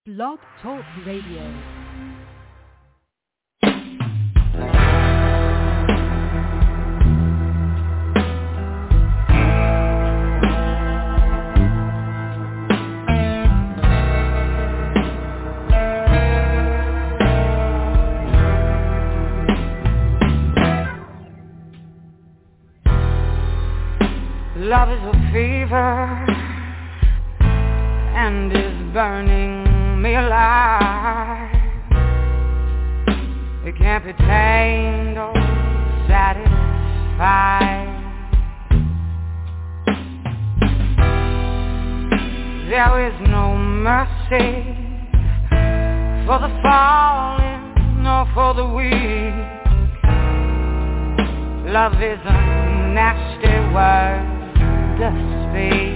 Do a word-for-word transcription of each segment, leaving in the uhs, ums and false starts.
Blog Talk Radio. Love is a fever and is burning me alive. It can't be tamed or satisfied. There is no mercy for the fallen nor for the weak. Love is a nasty word to speak.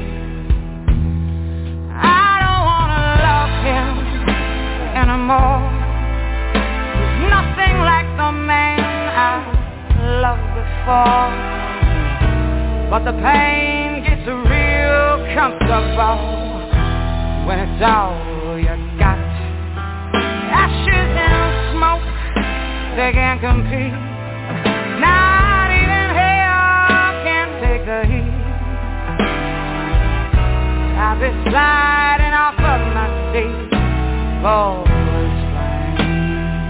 I don't wanna love him anymore. There's nothing like the man I loved before. But the pain gets real comfortable when it's all you got. Ashes and smoke, they can't compete. Not even hell can take the heat. I'll be sliding off of my seat for this flame.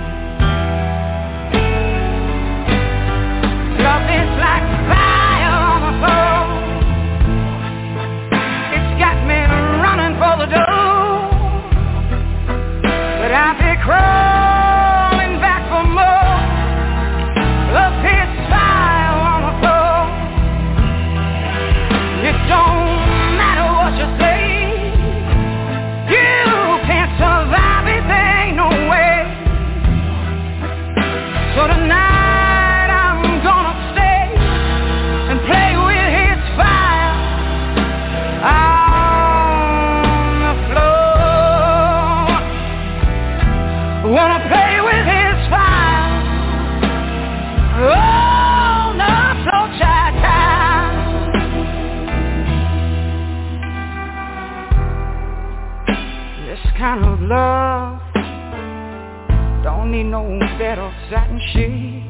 Love is like fire on my soul. It's got me running for the door, but I'll be crawling back for more of his fire on my soul. It don't you say you can't survive it, ain't no way. So tonight I'm gonna stay and play with his fire on the floor. Wanna play with his fire on the floor, child, child. This kind of love don't need no bed or satin sheet.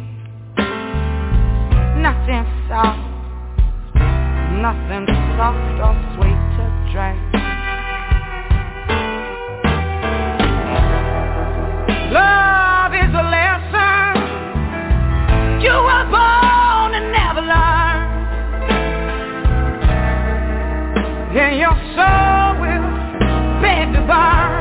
Nothing soft, nothing soft or sweet to drink. Love is a lesson you were born to never learn. And your soul will beg to burn.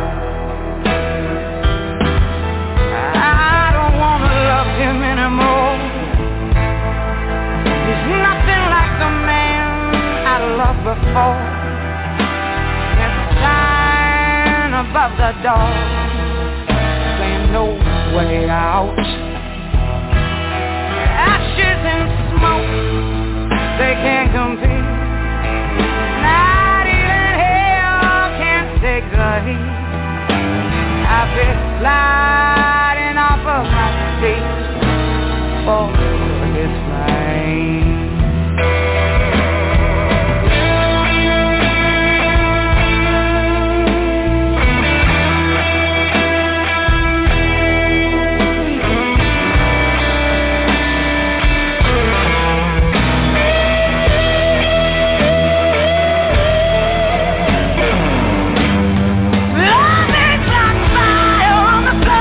I don't wanna love him anymore. There's nothing like the man I loved before. There's a sign above the door saying no way out. Ashes and smoke, they can't compete. Not even hell can take the heat. I've been sliding off of my seat for this flame.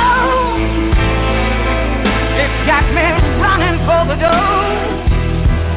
Got me running for the door,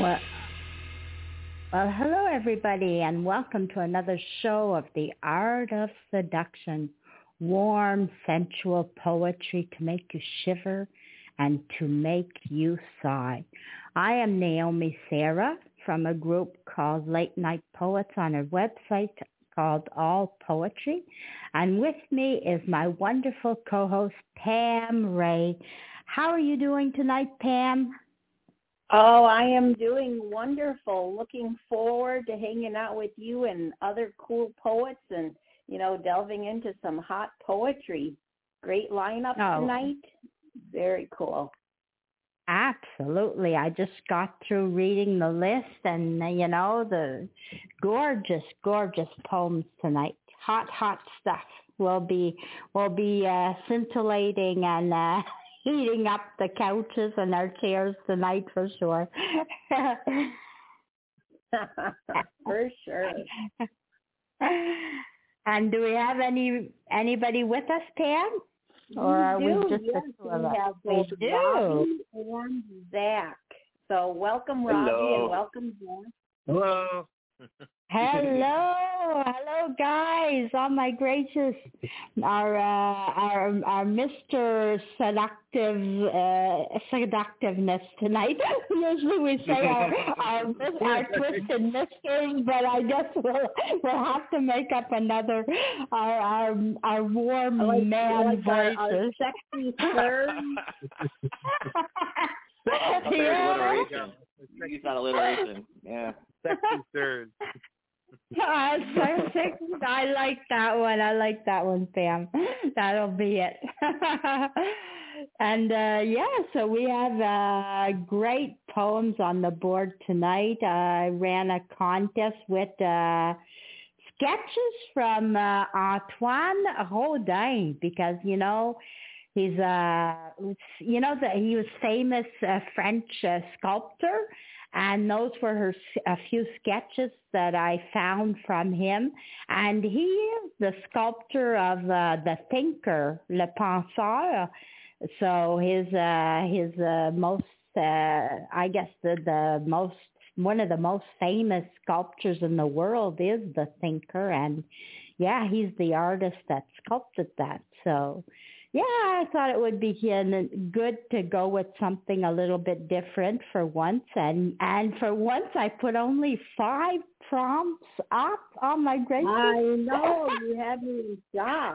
Well, well, hello everybody, and welcome to another show of The Art of Seduction. Warm, sensual poetry to make you shiver and to make you sigh. I am Naomi Sarah from a group called Late Night Poets on a website called All Poetry. And with me is my wonderful co-host, Pam Ray. How are you doing tonight, Pam? Oh, I am doing wonderful. Looking forward to hanging out with you and other cool poets and, you know, delving into some hot poetry. Great lineup oh. tonight. Very cool. Absolutely. I just got through reading the list and, you know, the gorgeous, gorgeous poems tonight. Hot, hot stuff. We'll be, we'll be uh, scintillating and uh, heating up the couches and our chairs tonight for sure. For sure. And do we have any anybody with us, Pam? Or are we, do, we just yes, the two of us? Have we do. Robbie and Zach. So welcome, Robbie, Hello. and welcome, Zach. Hello. Hello, hello, guys! Oh my gracious, our uh, our our Mister Seductive uh, Seductiveness tonight. Usually we say our our, our twisted misters, but I guess we'll we'll have to make up another our our, our warm like, man like voices. Our, our sexy third. Yeah. Alliteration. Use that alliteration. Yeah. Sexy third. Uh, six, I like that one. I like that one, Pam. That'll be it. And uh, yeah, so we have uh, great poems on the board tonight. Uh, I ran a contest with uh, sketches from uh, Antoine Rodin because, you know, he's uh, you know, the, he was famous uh, French uh, sculptor. And those were her, a few sketches that I found from him. And he is the sculptor of uh, the thinker, Le Penseur. So his uh, his uh, most, uh, I guess the, the most, one of the most famous sculptures in the world is the thinker. And yeah, he's the artist that sculpted that. So yeah, I thought it would be good to go with something a little bit different for once. And and for once, I put only five prompts up on my gracious. I know, you had me in shock.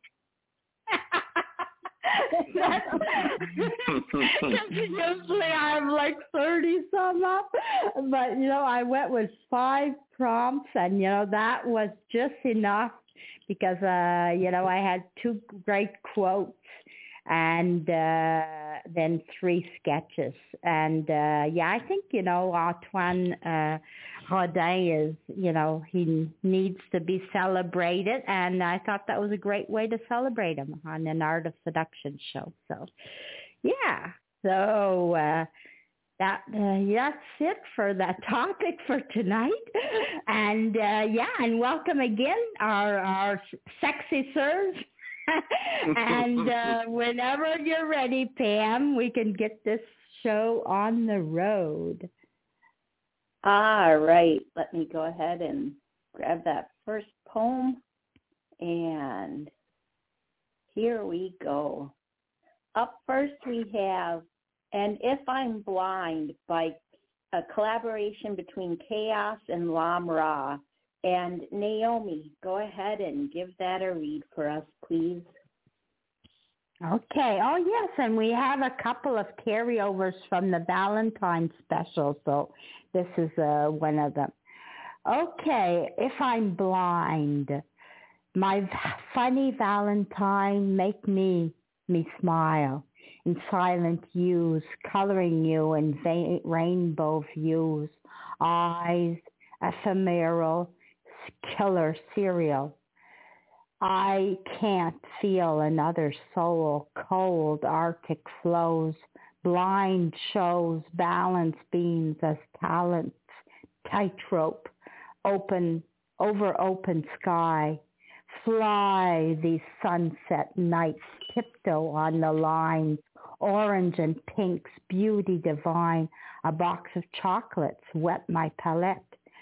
Usually I have like thirty some up. But, you know, I went with five prompts, and, you know, that was just enough. Because, uh, you know, I had two great quotes and uh, then three sketches. And, uh, yeah, I think, you know, Antoine uh, Rodin is, you know, he needs to be celebrated. And I thought that was a great way to celebrate him on an Art of Seduction show. So, yeah. So, uh, That uh, that's it for that topic for tonight, and uh, yeah, and welcome again our our sexy sirs, and uh, whenever you're ready, Pam, we can get this show on the road. All right, let me go ahead and grab that first poem, and here we go. Up first we have And If I'm Blind by a collaboration between Chaos and Lam Ra. And Naomi, go ahead and give that a read for us, please. Okay. Oh, yes, and we have a couple of carryovers from the Valentine special, so this is uh, one of them. Okay, If I'm Blind, my funny Valentine, make me, me smile. In silent hues, coloring you in va- rainbow views, eyes, ephemeral, killer serial. I can't feel another soul, cold arctic flows, blind shows, balance beams as talents, tightrope, open, over open sky. Fly these sunset nights, tiptoe on the lines, orange and pinks, beauty divine. A box of chocolates wet my palette,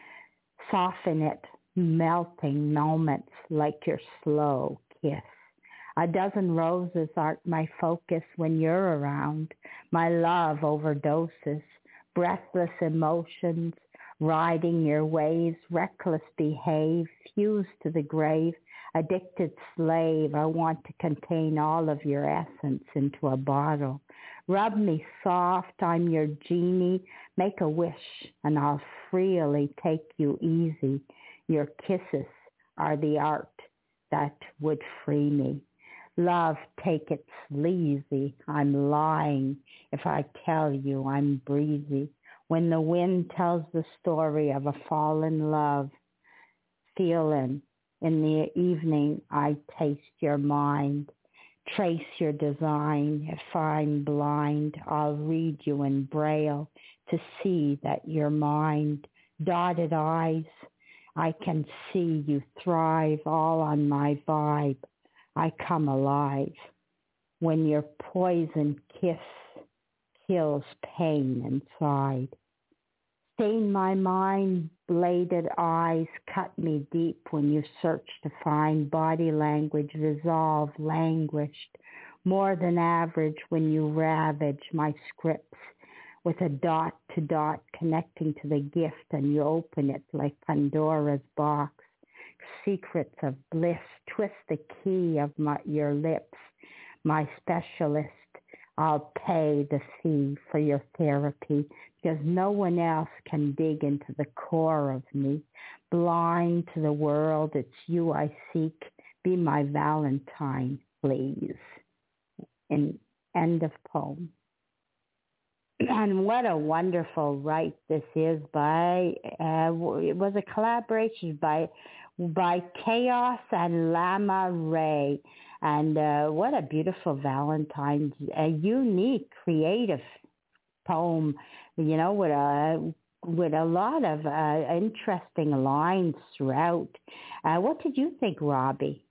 soften it, melting moments like your slow kiss. A dozen roses aren't my focus when you're around. My love overdoses, breathless emotions, riding your waves, reckless behave, fused to the grave, addicted slave. I want to contain all of your essence into a bottle. Rub me soft, I'm your genie. Make a wish and I'll freely take you easy. Your kisses are the art that would free me. Love, take it sleazy. I'm lying if I tell you I'm breezy. When the wind tells the story of a fallen love, feeling in the evening I taste your mind, trace your design. If I'm blind, I'll read you in braille to see that you're mine. Dotted eyes, I can see you thrive all on my vibe. I come alive when your poison kiss kills pain inside. Stain my mind, bladed eyes cut me deep when you search to find body language, resolve, languished, more than average when you ravage my scripts with a dot to dot connecting to the gift and you open it like Pandora's box. Secrets of bliss, twist the key of my, your lips, my specialist. I'll pay the fee for your therapy because no one else can dig into the core of me. Blind to the world, it's you I seek. Be my Valentine, please. And end of poem. And what a wonderful write this is by, uh, it was a collaboration by by Chaos and Lama Ray. And uh, what a beautiful Valentine's, a unique, creative poem, you know, with a, with a lot of uh, interesting lines throughout. Uh, what did you think, Robbie?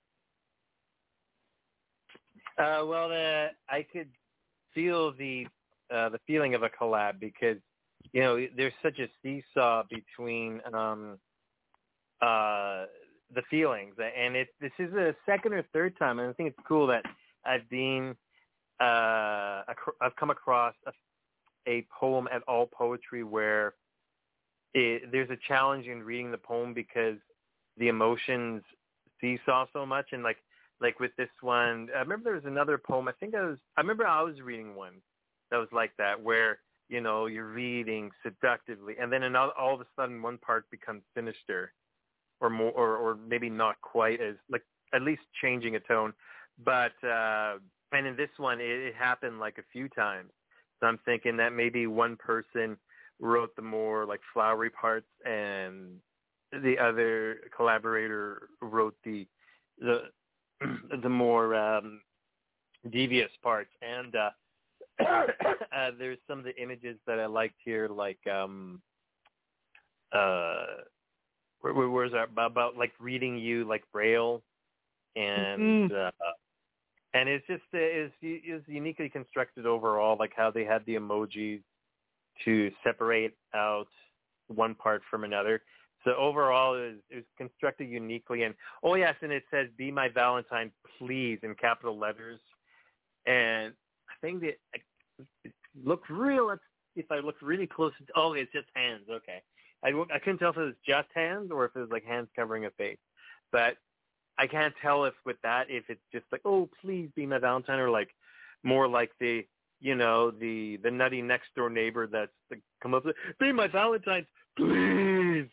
Uh, well, uh, I could feel the uh, the feeling of a collab because, you know, there's such a seesaw between um, uh, the feelings. And it, this is the second or third time, and I think it's cool that I've been, uh, I've come across a, a poem at All Poetry where it, there's a challenge in reading the poem because the emotions seesaw so much. And like, like with this one, I remember there was another poem. I think I was, I remember I was reading one that was like that, where, you know, you're reading seductively, and then another, all of a sudden one part becomes sinister, or more, or, or maybe not quite as, like, at least changing a tone. But uh, and in this one, it, it happened like a few times. So I'm thinking that maybe one person wrote the more like flowery parts, and the other collaborator wrote the the the more um, devious parts. And uh, uh, there's some of the images that I liked here, like um, uh, where, where was that about, about like reading you like Braille, and mm-hmm. uh, and it's just is is uniquely constructed overall, like how they had the emojis to separate out one part from another. So overall, it was, it was constructed uniquely. And, oh, yes, and it says, "Be my Valentine, please," in capital letters. And I think that it looked real. If I looked really close, oh, it's just hands. Okay. I, I couldn't tell if it was just hands or if it was like hands covering a face. But I can't tell if with that, if it's just like, "Oh, please be my Valentine," or like more like the, you know, the, the nutty next door neighbor that's like, come up with, "Be my Valentine, please."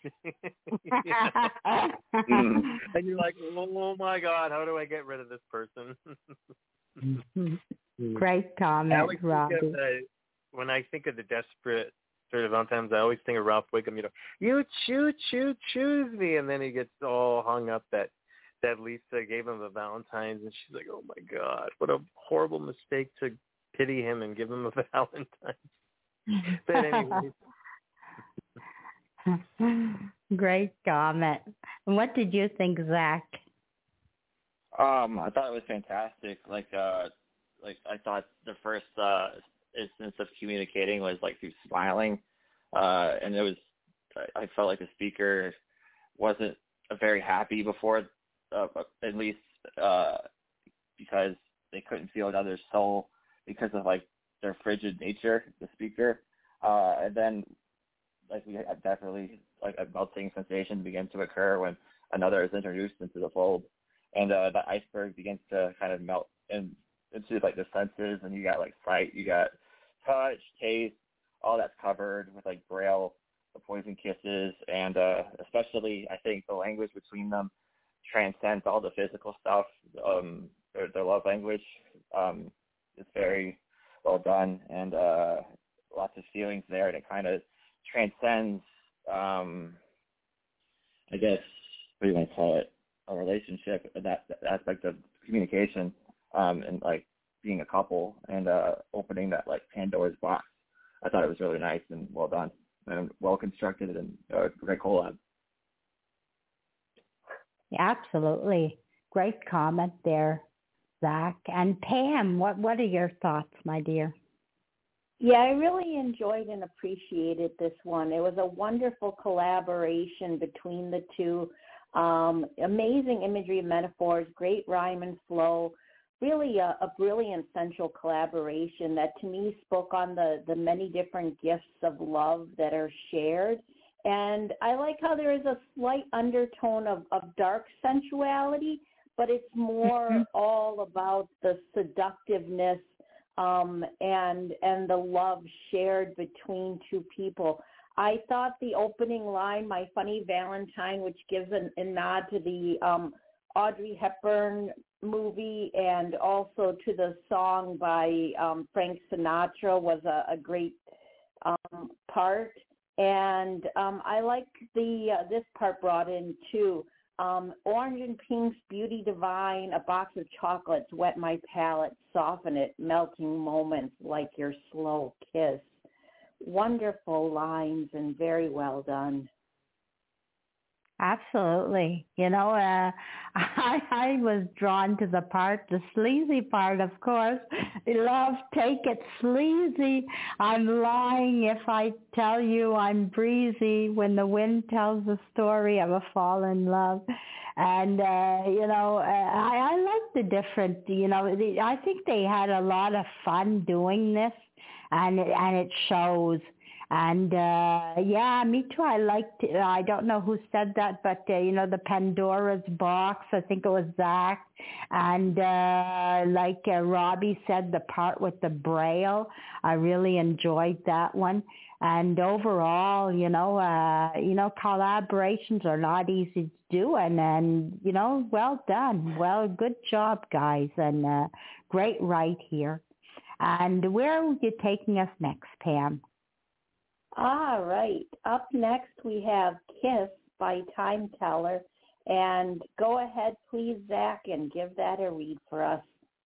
And you're like, "Oh my God, how do I get rid of this person?" Great comment, Robbie. Of, uh, when I think of the desperate sort of Valentines, I always think of Ralph Wiggum. You know, "You choo choo choose me," and then he gets all hung up that that Lisa gave him a Valentine's, and she's like, "Oh my God, what a horrible mistake to pity him and give him a Valentine's." But anyway. Great comment. And what did you think, Zach? Um, I thought it was fantastic. Like, uh, like I thought the first uh, instance of communicating was like through smiling, uh, and it was I felt like the speaker wasn't very happy before, uh, at least uh, because they couldn't feel another's soul because of like their frigid nature, the speaker, uh, and then like we had definitely like a melting sensation begins to occur when another is introduced into the fold, and uh, the iceberg begins to kind of melt in, into like the senses, and you got like sight, you got touch, taste, all that's covered with like Braille, the poison kisses, and uh, especially I think the language between them transcends all the physical stuff. Um, their, their love language um, is very well done, and uh, lots of feelings there, and it kind of transcends, um, I guess, what do you want to call it, a relationship, that, that aspect of communication, um, and like being a couple and uh, opening that like Pandora's box. I thought it was really nice and well done and well constructed and uh, great collab. Yeah, absolutely. Great comment there, Zach. And Pam, what, what are your thoughts, my dear? Yeah, I really enjoyed and appreciated this one. It was a wonderful collaboration between the two. Um, amazing imagery and metaphors, great rhyme and flow. Really a, a brilliant central collaboration that to me spoke on the, the many different gifts of love that are shared. And I like how there is a slight undertone of, of dark sensuality, but it's more mm-hmm. all about the seductiveness um, and and the love shared between two people. I thought the opening line, "My Funny Valentine," which gives an, a nod to the um, Audrey Hepburn movie and also to the song by um, Frank Sinatra, was a, a great um, part. And um, I like the uh, this part brought in too. Um, orange and pinks, beauty divine, a box of chocolates, wet my palate, soften it, melting moments like your slow kiss. Wonderful lines and very well done. Absolutely. You know, uh, I, I was drawn to the part, the sleazy part, of course. Love, take it sleazy. I'm lying if I tell you I'm breezy when the wind tells the story of a fallen love. And, uh, you know, uh, I, I like the different, you know, the, I think they had a lot of fun doing this, and it, and it shows. And, uh, yeah, me too. I liked, I don't know who said that, but, uh, you know, the Pandora's box, I think it was Zach. And, uh, like uh, Robbie said, the part with the Braille, I really enjoyed that one. And overall, you know, uh, you know, collaborations are not easy to do. And, and, you know, well done. Well, good job, guys. And, uh, great right here. And where are you taking us next, Pam? All right. Up next, we have Kiss by Time Teller. And go ahead, please, Zach, and give that a read for us.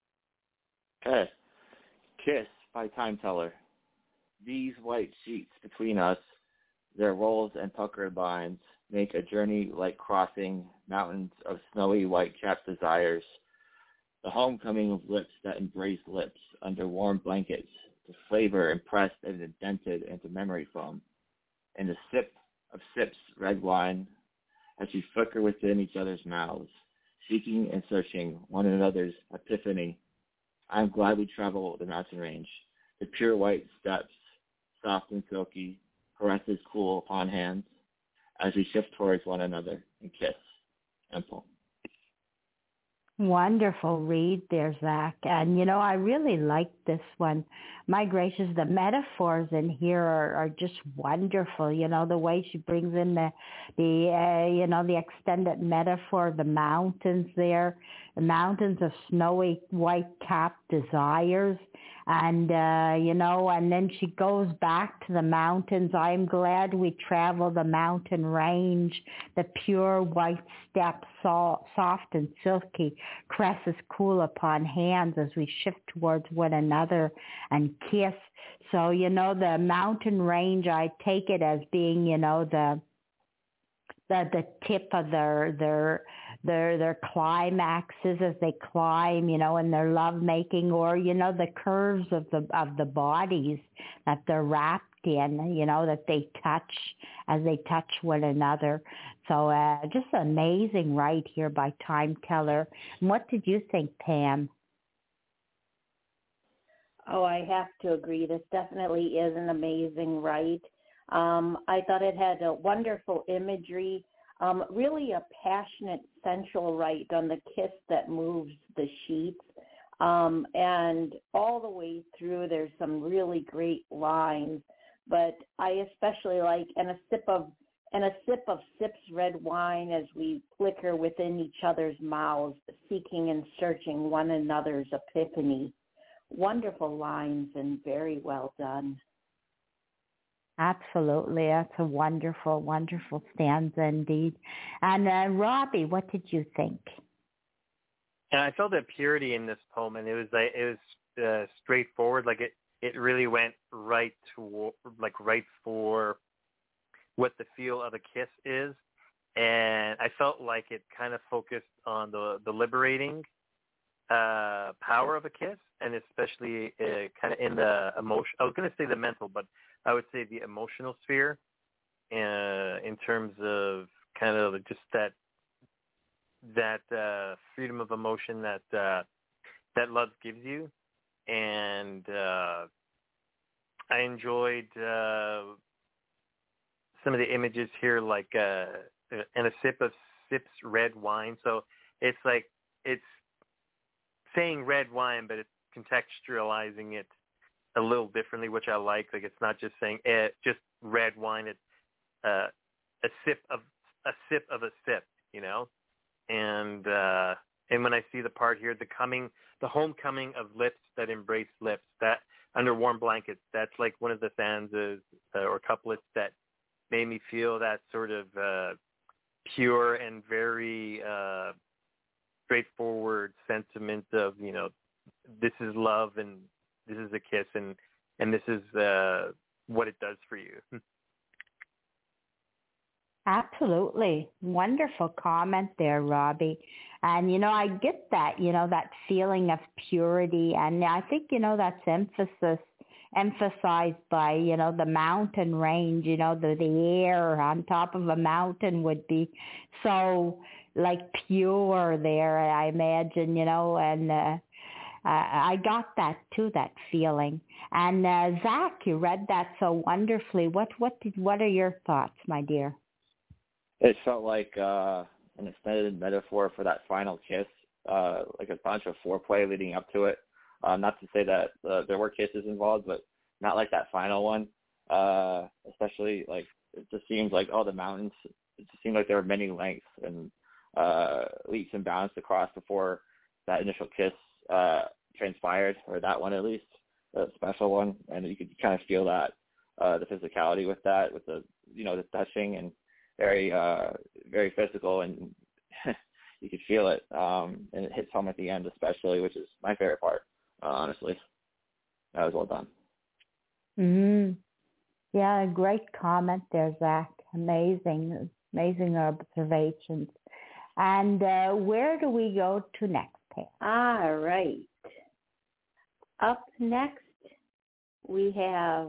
Okay. Kiss by Time Teller. These white sheets between us, their rolls and puckered lines, make a journey like crossing mountains of snowy white-capped desires. The homecoming of lips that embrace lips under warm blankets, the flavor impressed and indented into memory foam, and the sip of sips red wine as we flicker within each other's mouths, seeking and searching one another's epiphany. I am glad we travel the mountain range, the pure white steps, soft and silky, caresses cool upon hands, as we shift towards one another and kiss and pull. Wonderful read there, Zach. And, you know, I really like this one. My gracious, the metaphors in here are, are just wonderful. You know, the way she brings in the, the uh, you know, the extended metaphor, the mountains there, the mountains of snowy white-capped desires. And, uh, you know, and then she goes back to the mountains. I'm glad we travel the mountain range, the pure white steps, so, soft and silky, caresses cool upon hands as we shift towards one another and kiss. So, you know, the mountain range, I take it as being, you know, the the, the tip of their their their their climaxes as they climb, you know, in their lovemaking, or you know, the curves of the of the bodies that they're wrapped in, you know, that they touch as they touch one another. So uh, just amazing right here by Time Teller. And what did you think, Pam? Oh, I have to agree. This definitely is an amazing rite. Um, I thought it had a wonderful imagery, um, really a passionate sensual rite on the kiss that moves the sheets. Um, and all the way through, there's some really great lines. But I especially like, and a sip of, and a sip of sips red wine as we flicker within each other's mouths, seeking and searching one another's epiphany. Wonderful lines and very well done. Absolutely. That's a wonderful, wonderful stanza indeed. And uh, Robbie, what did you think? And I felt the purity in this poem, and it was like it was uh, straightforward. Like it, it really went right to like right for what the feel of a kiss is, and I felt like it kind of focused on the the liberating uh, power of a kiss, and especially uh, kind of in the emotion. I was going to say the mental, but I would say the emotional sphere, uh, in terms of kind of just that that uh, freedom of emotion that uh, that love gives you. And uh, I enjoyed uh, some of the images here, like uh, and a sip of sips red wine. So it's like it's saying red wine, but it's contextualizing it a little differently, which I like. Like it's not just saying eh, just red wine. It's uh, a sip of a sip of a sip, you know. And uh, and when I see the part here, the coming, the homecoming of lips that embrace lips, that under warm blankets, that's like one of the stanzas uh, or couplets that made me feel that sort of uh, pure and very uh, straightforward sentiment of, you know, this is love and this is a kiss and and this is uh, what it does for you. Absolutely. Wonderful comment there, Robbie. And, you know, I get that, you know, that feeling of purity. And I think, you know, that's emphasis, emphasized by, you know, the mountain range, you know, the, the air on top of a mountain would be so, like, pure there, I imagine, you know, and uh, I got that, too, that feeling. And, uh, Zach, you read that so wonderfully. What, what, did, what are your thoughts, my dear? It felt like uh, an extended metaphor for that final kiss, uh, like a bunch of foreplay leading up to it. Uh, not to say that uh, there were kisses involved, but not like that final one. Uh, especially, like, it just seems like, oh, the mountains, it just seemed like there were many lengths and uh, leaps and bounds to cross before that initial kiss uh, transpired, or that one at least, the special one. And you could kind of feel that, uh, the physicality with that, with the, you know, the touching and very, uh, very physical, and you could feel it. Um, and it hits home at the end, especially, which is my favorite part, uh, honestly. That was well done. Mm-hmm. Yeah, great comment there, Zach. Amazing, amazing observations. And uh, where do we go to next, Pam? All right. Up next, we have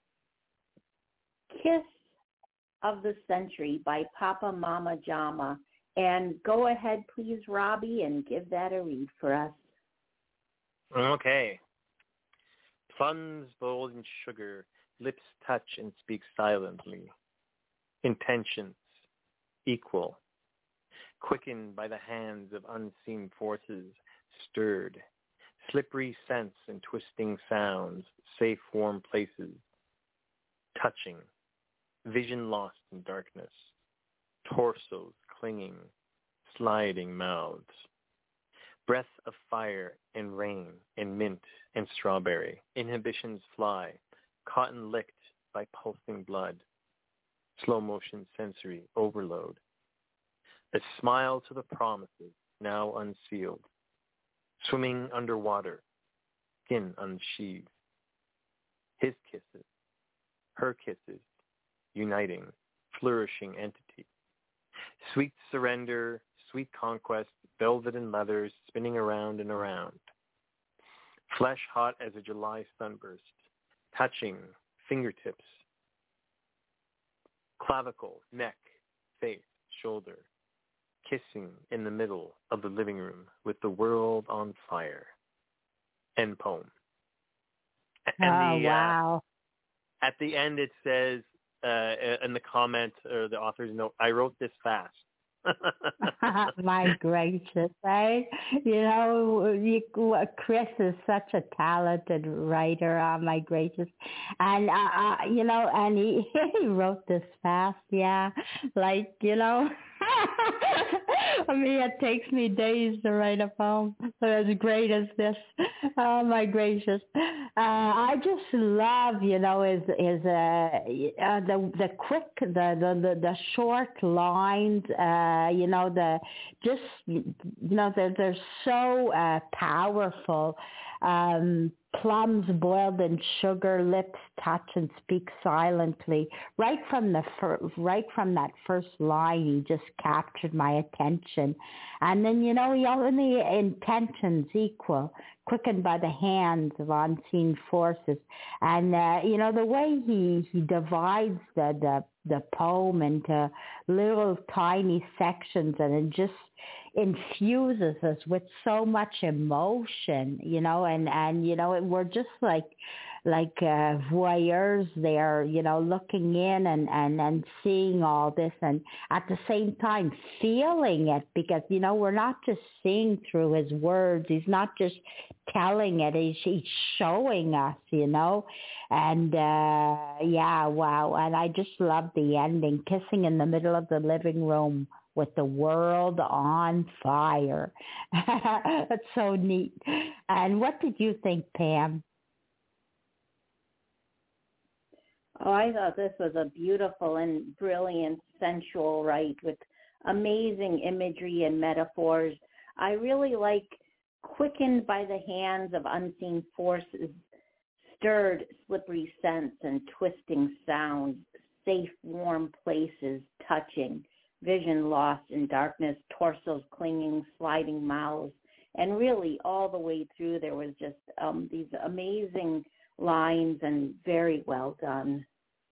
Kiss of the Century by Papa Mama Jama. And go ahead, please, Robbie, and give that a read for us. Okay. Plums bold in sugar, lips touch and speak silently. Intentions equal, quickened by the hands of unseen forces, stirred. Slippery scents and twisting sounds, safe warm places. Touching. Vision lost in darkness, torsos clinging, sliding mouths, breath of fire and rain and mint and strawberry, inhibitions fly, cotton licked by pulsing blood, slow motion sensory overload, a smile to the promises now unsealed, swimming underwater, skin unsheathed, his kisses, her kisses, uniting, flourishing entity. Sweet surrender, sweet conquest, velvet and leathers spinning around and around. Flesh hot as a July sunburst, touching fingertips, clavicle, neck, face, shoulder, kissing in the middle of the living room with the world on fire. End poem. And oh, the, wow. Uh, at the end it says, uh, in the comment or the author's note, I wrote this fast. My gracious, right? You know, you, Chris is such a talented writer. Oh, my gracious, and uh, uh, you know, and he, he wrote this fast. Yeah, like you know, I mean, it takes me days to write a poem so as great as this. Oh my gracious, uh, I just love, you know, is is uh, uh, the the quick, the the the, the short lines. Uh, Uh, you know, the just, you know, they're, they're so uh, powerful. Um, plums boiled in sugar, lips touch and speak silently. Right from the fir- right from that first line, he just captured my attention. And then, you know, he only intentions equal, quickened by the hands of unseen forces. And, uh, you know, the way he, he divides the, the, the poem into little tiny sections, and it just infuses us with so much emotion, you know, and, and, you know, we're just like, like uh, voyeurs there, you know, looking in and, and, and seeing all this, and at the same time feeling it, because, you know, we're not just seeing through his words. He's not just telling it. He's, he's showing us, you know, and uh, yeah, wow. And I just love the ending, kissing in the middle of the living room with the world on fire. That's so neat. And what did you think, Pam? Oh, I thought this was a beautiful and brilliant, sensual write with amazing imagery and metaphors. I really like quickened by the hands of unseen forces, stirred slippery scents and twisting sounds, safe warm places touching, vision lost in darkness, torsos clinging, sliding mouths. And really all the way through there was just um, these amazing lines and very well done.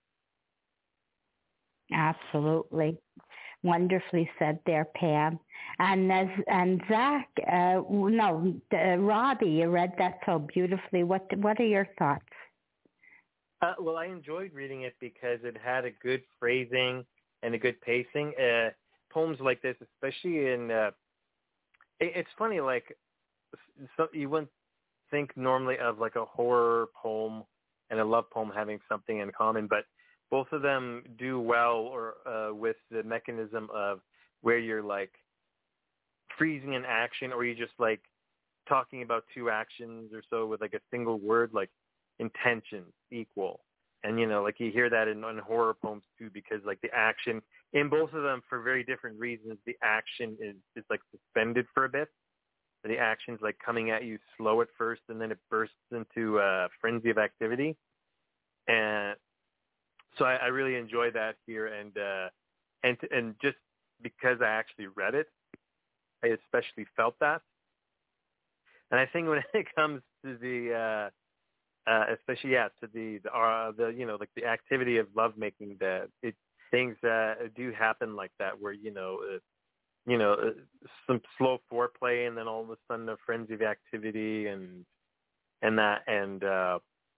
Absolutely. Wonderfully said there, Pam. And as, and Zach, uh, no, uh, Robbie, you read that so beautifully. What what are your thoughts? Uh, well, I enjoyed reading it because it had a good phrasing and a good pacing. Uh, poems like this, especially in, uh, it, it's funny, like so you wouldn't think normally of like a horror poem and a love poem having something in common, but both of them do well or uh, with the mechanism of where you're like freezing an action, or you just like talking about two actions or so with like a single word, like intention equal. And, you know, like you hear that in, in horror poems too, because like the action in both of them for very different reasons, the action is, is like suspended for a bit. The action's like coming at you slow at first, and then it bursts into a frenzy of activity. And so I, I really enjoy that here, and uh, and and just because I actually read it, I especially felt that. And I think when it comes to the, uh, uh, especially yeah, to the the, uh, the you know like the activity of lovemaking, that it things uh, do happen like that, where you know. Uh, you know, uh, some slow foreplay, and then all of a sudden a frenzy of activity, and and that, and uh,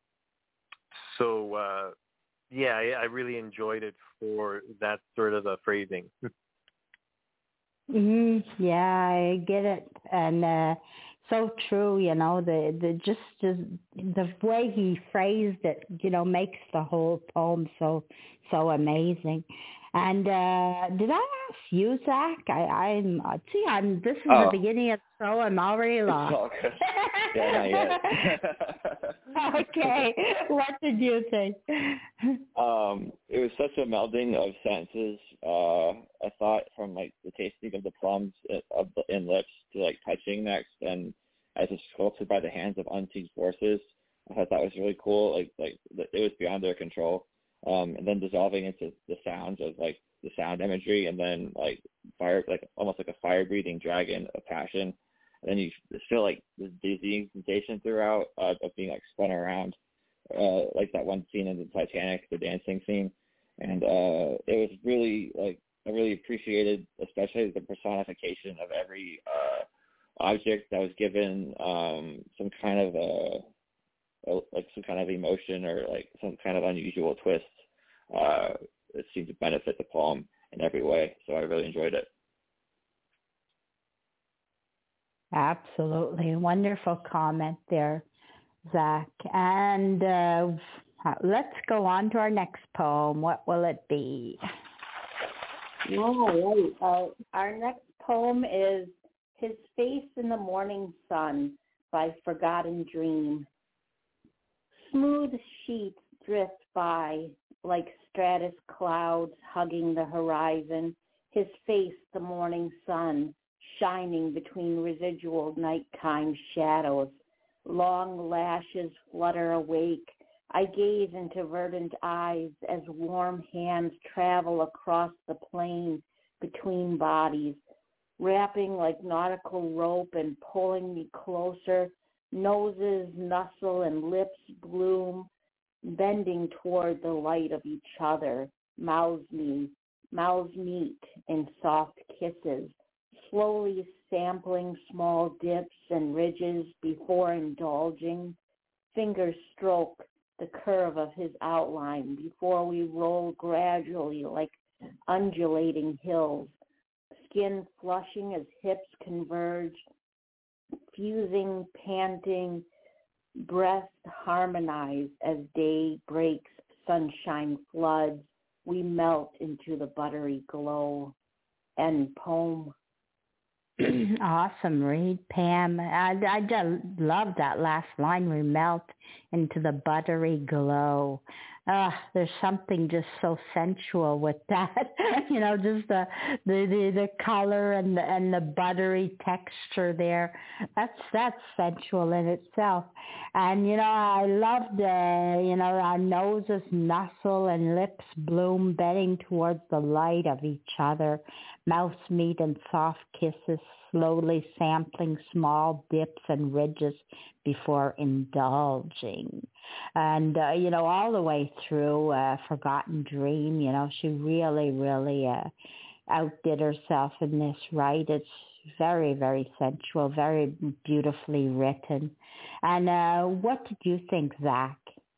so uh, yeah, I, I really enjoyed it for that sort of a phrasing. Mm, yeah, I get it, and uh, so true. You know, the the just, just the way he phrased it, you know, makes the whole poem so so amazing. And uh, did I ask you, Zach? I, I'm see, I'm. This is Oh. the beginning of the show. I'm already lost. It's all good. Yeah, not yet. Okay, what did you think? Um, it was such a melding of senses. Uh, I thought from like the tasting of the plums of the, in lips to like touching next, and as it's sculpted by the hands of unseen forces. I thought that was really cool. Like like it was beyond their control. Um, and then dissolving into the sounds of like the sound imagery, and then like fire, like almost like a fire-breathing dragon of passion. And then you just feel like this dizzying sensation throughout uh, of being like spun around, uh, like that one scene in the Titanic, the dancing scene. And uh, it was really like I really appreciated, especially the personification of every uh, object that was given um, some kind of a, a like some kind of emotion or like some kind of unusual twist. Uh, it seemed to benefit the poem in every way, so I really enjoyed it. Absolutely. Wonderful comment there, Zach. And uh, let's go on to our next poem. What will it be? All right. Uh, our next poem is His Face in the Morning Sun by Forgotten Dream. Smooth sheets drift by like stratus clouds hugging the horizon. His face, the morning sun, shining between residual nighttime shadows. Long lashes flutter awake. I gaze into verdant eyes as warm hands travel across the plain between bodies, wrapping like nautical rope and pulling me closer. Noses nuzzle and lips bloom, bending toward the light of each other. Mouths meet, mouths meet in soft kisses, slowly sampling small dips and ridges before indulging. Fingers stroke the curve of his outline before we roll gradually like undulating hills. Skin flushing as hips converge, fusing, panting, breath harmonized as day breaks, sunshine floods. We melt into the buttery glow. End poem. Awesome read, Pam. I, I just love that last line. We melt into the buttery glow. Uh, there's something just so sensual with that. you know, just the, the the the color and the and the buttery texture there. That's that's sensual in itself. And you know, I loved uh, you know, our noses nuzzle and lips bloom, bending towards the light of each other. Mouths meet in soft kisses, slowly sampling small dips and ridges before indulging. And, uh, you know, all the way through uh, Forgotten Dream, you know, she really, really uh, outdid herself in this, right? It's very, very sensual, very beautifully written. And uh, what did you think, Zach?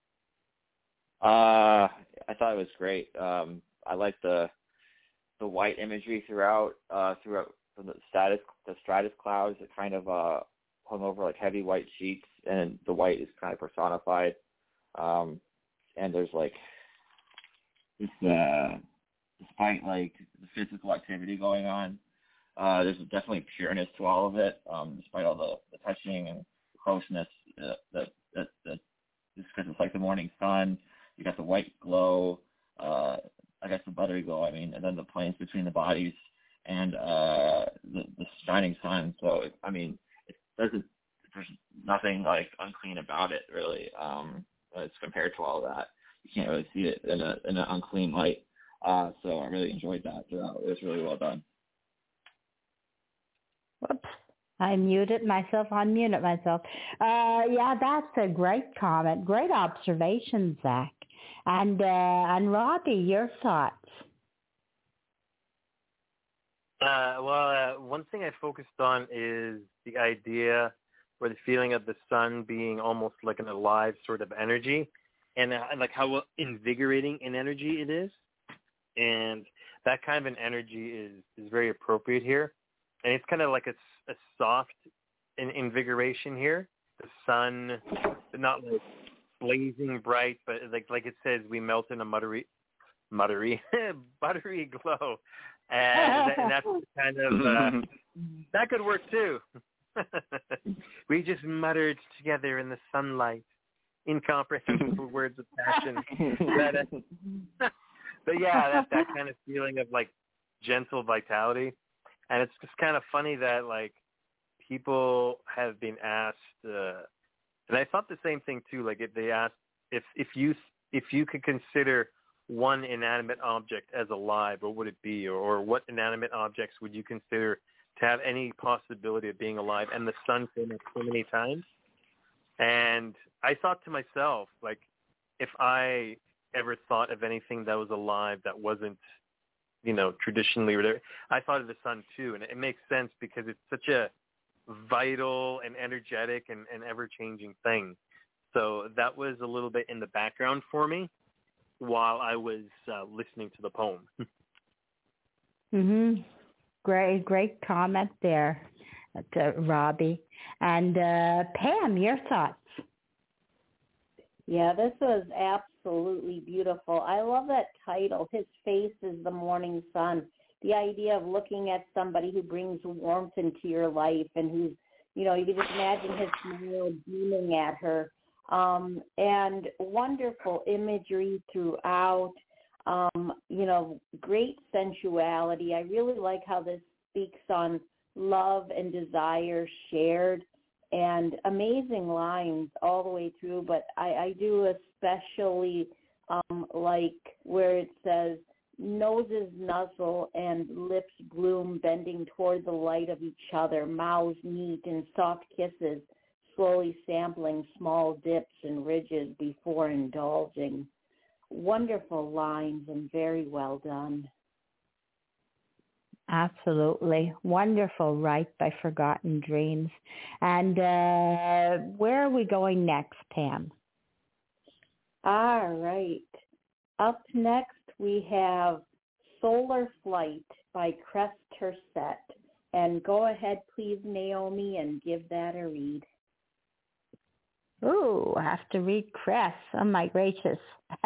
Uh, I thought it was great. Um, I liked the the white imagery throughout, uh, throughout from the stratus, the stratus clouds that kind of uh, hung over like heavy white sheets, and the white is kind of personified. Um, and there's like, it's, uh, despite like the physical activity going on, uh, there's definitely pureness to all of it, um, despite all the, the touching and closeness uh, that, that, that, just because it's like the morning sun. You got the white glow, uh, I guess the buttery glow, I mean, and then the planes between the bodies and uh, the, the shining sun. So, I mean, it doesn't, there's nothing like unclean about it, really. Um, as compared to all that, you can't really see it in a in an unclean light. Uh, so I really enjoyed that throughout. It was really well done. Whoops. I muted myself, unmuted myself. Uh, yeah, that's a great comment. Great observation, Zach. And uh, and Robbie, your thoughts? Uh, well, uh, one thing I focused on is the idea or the feeling of the sun being almost like an alive sort of energy, and uh, like how invigorating an energy it is. And that kind of an energy is, is very appropriate here. And it's kind of like a, a soft in, invigoration here. The sun, not like blazing bright, but like like it says, we melt in a muttery, muttery, buttery glow. And, that, and that's kind of, uh, that could work too. We just muttered together in the sunlight, incomprehensible words of passion. But, uh, but yeah, that, that kind of feeling of like gentle vitality. And it's just kind of funny that like people have been asked, uh, and I thought the same thing too. Like if they asked if if you if you could consider one inanimate object as alive, what would it be? Or, or what inanimate objects would you consider to have any possibility of being alive? And the sun came up so many times. And I thought to myself, like, if I ever thought of anything that was alive that wasn't, you know, traditionally, I thought of the sun too. And it makes sense because it's such a vital and energetic and, and ever-changing thing. So that was a little bit in the background for me while I was uh, listening to the poem. Mhm. Great, great comment there, to Robbie. And uh, Pam, your thoughts? Yeah, this was absolutely beautiful. I love that title, His Face is the Morning Sun. The idea of looking at somebody who brings warmth into your life and who's, you know, you can just imagine his smile beaming at her. Um, and wonderful imagery throughout, um, you know, great sensuality. I really like how this speaks on love and desire shared, and amazing lines all the way through. But I, I do especially um, like where it says, noses nuzzle and lips bloom, bending toward the light of each other, mouths meet in soft kisses, slowly sampling small dips and ridges before indulging. Wonderful lines and very well done. Absolutely. Wonderful, right, by Forgotten Dreams. And uh, where are we going next, Pam? All right. Up next, we have Solar Flight by Cress Tercet. And go ahead, please, Naomi, and give that a read. Ooh, I have to read Cress. Oh, my gracious.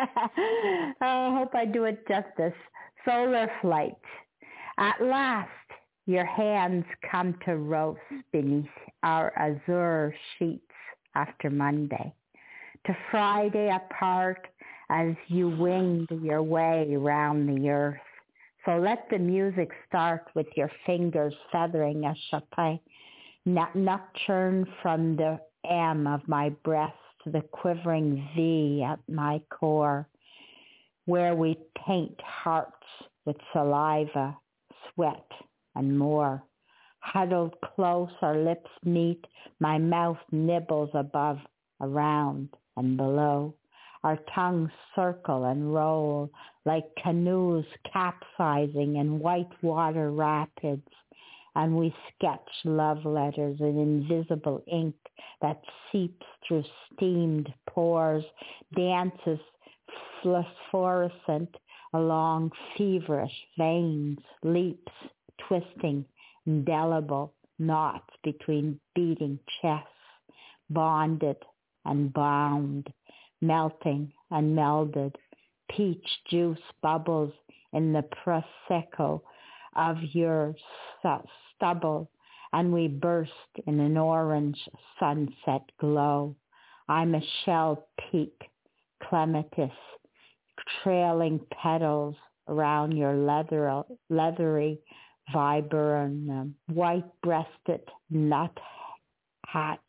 I hope I do it justice. Solar Flight. At last, your hands come to roast beneath our azure sheets after Monday, to Friday apart as you winged your way round the earth. So let the music start with your fingers feathering a Chopin nocturne from the M of my breast to the quivering V at my core, where we paint hearts with saliva, sweat, and more. Huddled close, our lips meet, my mouth nibbles above, around, and below. Our tongues circle and roll like canoes capsizing in white water rapids, and we sketch love letters in invisible ink that seeps through steamed pores, dances phosphorescent along feverish veins, leaps, twisting, indelible knots between beating chests, bonded and bound, melting and melded, peach juice bubbles in the prosecco of your stubble, and we burst in an orange sunset glow. I'm a shell peak, clematis, trailing petals around your leather, leathery viburnum, white-breasted nut hatch,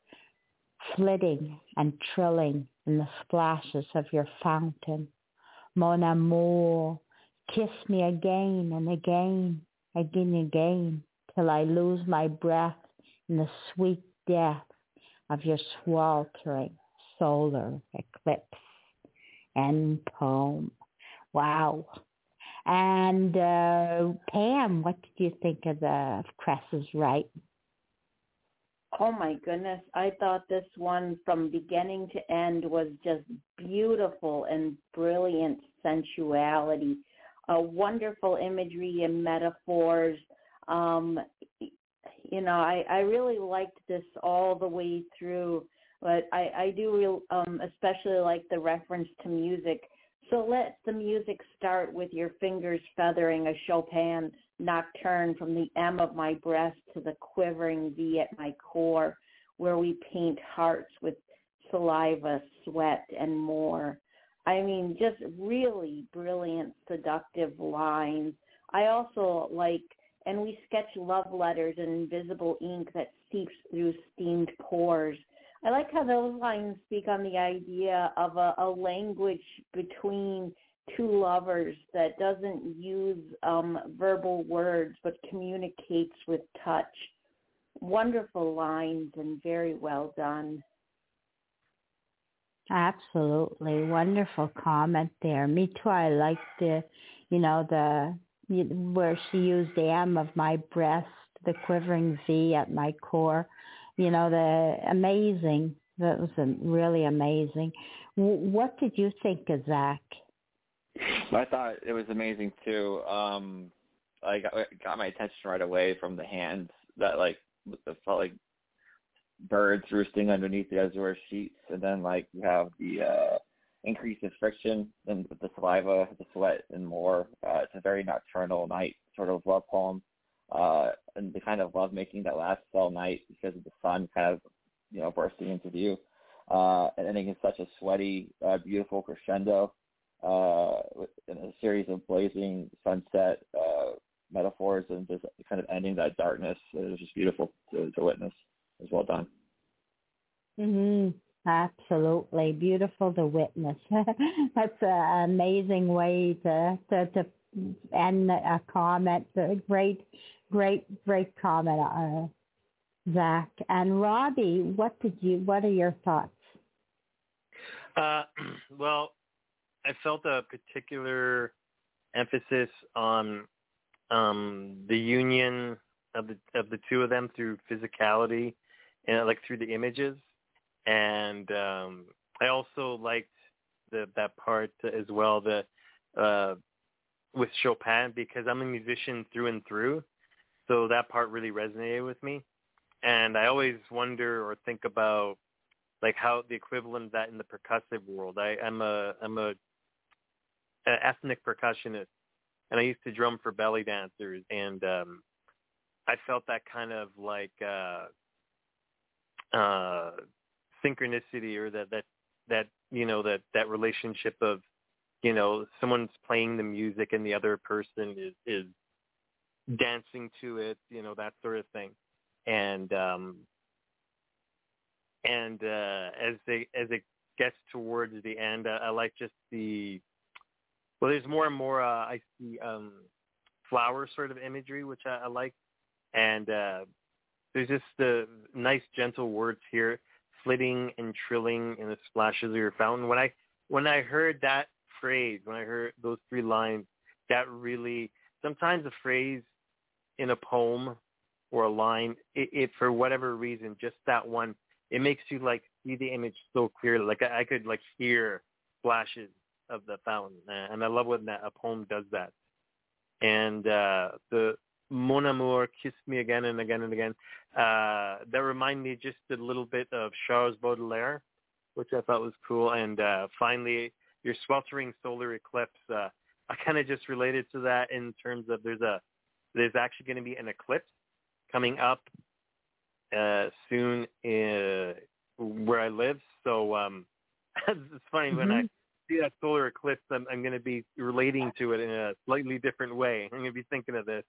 flitting and trilling in the splashes of your fountain. Mon amour, kiss me again and again, again and again, till I lose my breath in the sweet death of your sweltering solar eclipse. End poem. Wow. And uh, Pam, what did you think of the Cress's Right? Oh my goodness, I thought this one from beginning to end was just beautiful and brilliant sensuality, a wonderful imagery and metaphors. Um, you know, I, I really liked this all the way through, but I, I do real, um, especially like the reference to music. So let the music start with your fingers feathering a Chopin nocturne from the M of my breast to the quivering V at my core, where we paint hearts with saliva, sweat, and more. I mean, just really brilliant, seductive lines. I also like, and we sketch love letters in invisible ink that seeps through steamed pores. I like how those lines speak on the idea of a, a language between two lovers that doesn't use um, verbal words but communicates with touch. Wonderful lines and very well done. Absolutely. Wonderful comment there. Me too. I liked the, you know, the, where she used the M of my breast, the quivering V at my core. You know, the amazing. That was really amazing. What did you think of Zach? I thought it was amazing too. Um, I got, it got my attention right away from the hands that like it felt like birds roosting underneath the azure sheets, and then like you have the uh, increase in friction and the saliva, the sweat, and more. Uh, it's a very nocturnal night sort of love poem, uh, and the kind of love making that lasts all night because of the sun kind of you know bursting into view, uh, and ending in such a sweaty, uh, beautiful crescendo. Uh, in a series of blazing sunset uh, metaphors and just kind of ending that darkness. It was just beautiful to, to witness. It was well done. Mm-hmm. Absolutely. Beautiful to witness. That's an amazing way to, to, to end a comment. A great, great, great comment, uh, Zach. And Robbie, what did you, what are your thoughts? Uh, well, I felt a particular emphasis on um, the union of the of the two of them through physicality and like through the images, and um, I also liked the that part as well. The uh, with Chopin because I'm a musician through and through, so that part really resonated with me, and I always wonder or think about like how the equivalent of that in the percussive world. I, I'm a I'm a ethnic percussionist, and I used to drum for belly dancers, and um, I felt that kind of like uh, uh, synchronicity, or that, that that you know that that relationship of you know someone's playing the music and the other person is is dancing to it, you know that sort of thing, and um, and uh, as they as it gets towards the end, I, I like just the Well, there's more and more, uh, I see um, flower sort of imagery, which I, I like. And uh, there's just the nice, gentle words here, flitting and trilling in the splashes of your fountain. When I when I heard that phrase, when I heard those three lines, that really, sometimes a phrase in a poem or a line, it, it for whatever reason, just that one, it makes you like see the image so clearly. Like I, I could like hear flashes of the fountain, and I love when that, a poem does that. And uh, the Mon Amour, Kiss Me Again and Again and Again, uh, that remind me just a little bit of Charles Baudelaire, which I thought was cool. And uh, finally, Your Sweltering Solar Eclipse. Uh, I kind of just related to that in terms of there's a there's actually going to be an eclipse coming up uh, soon in, where I live. So um, it's funny mm-hmm. when I see that solar eclipse, I'm, I'm going to be relating to it in a slightly different way. I'm going to be thinking of this.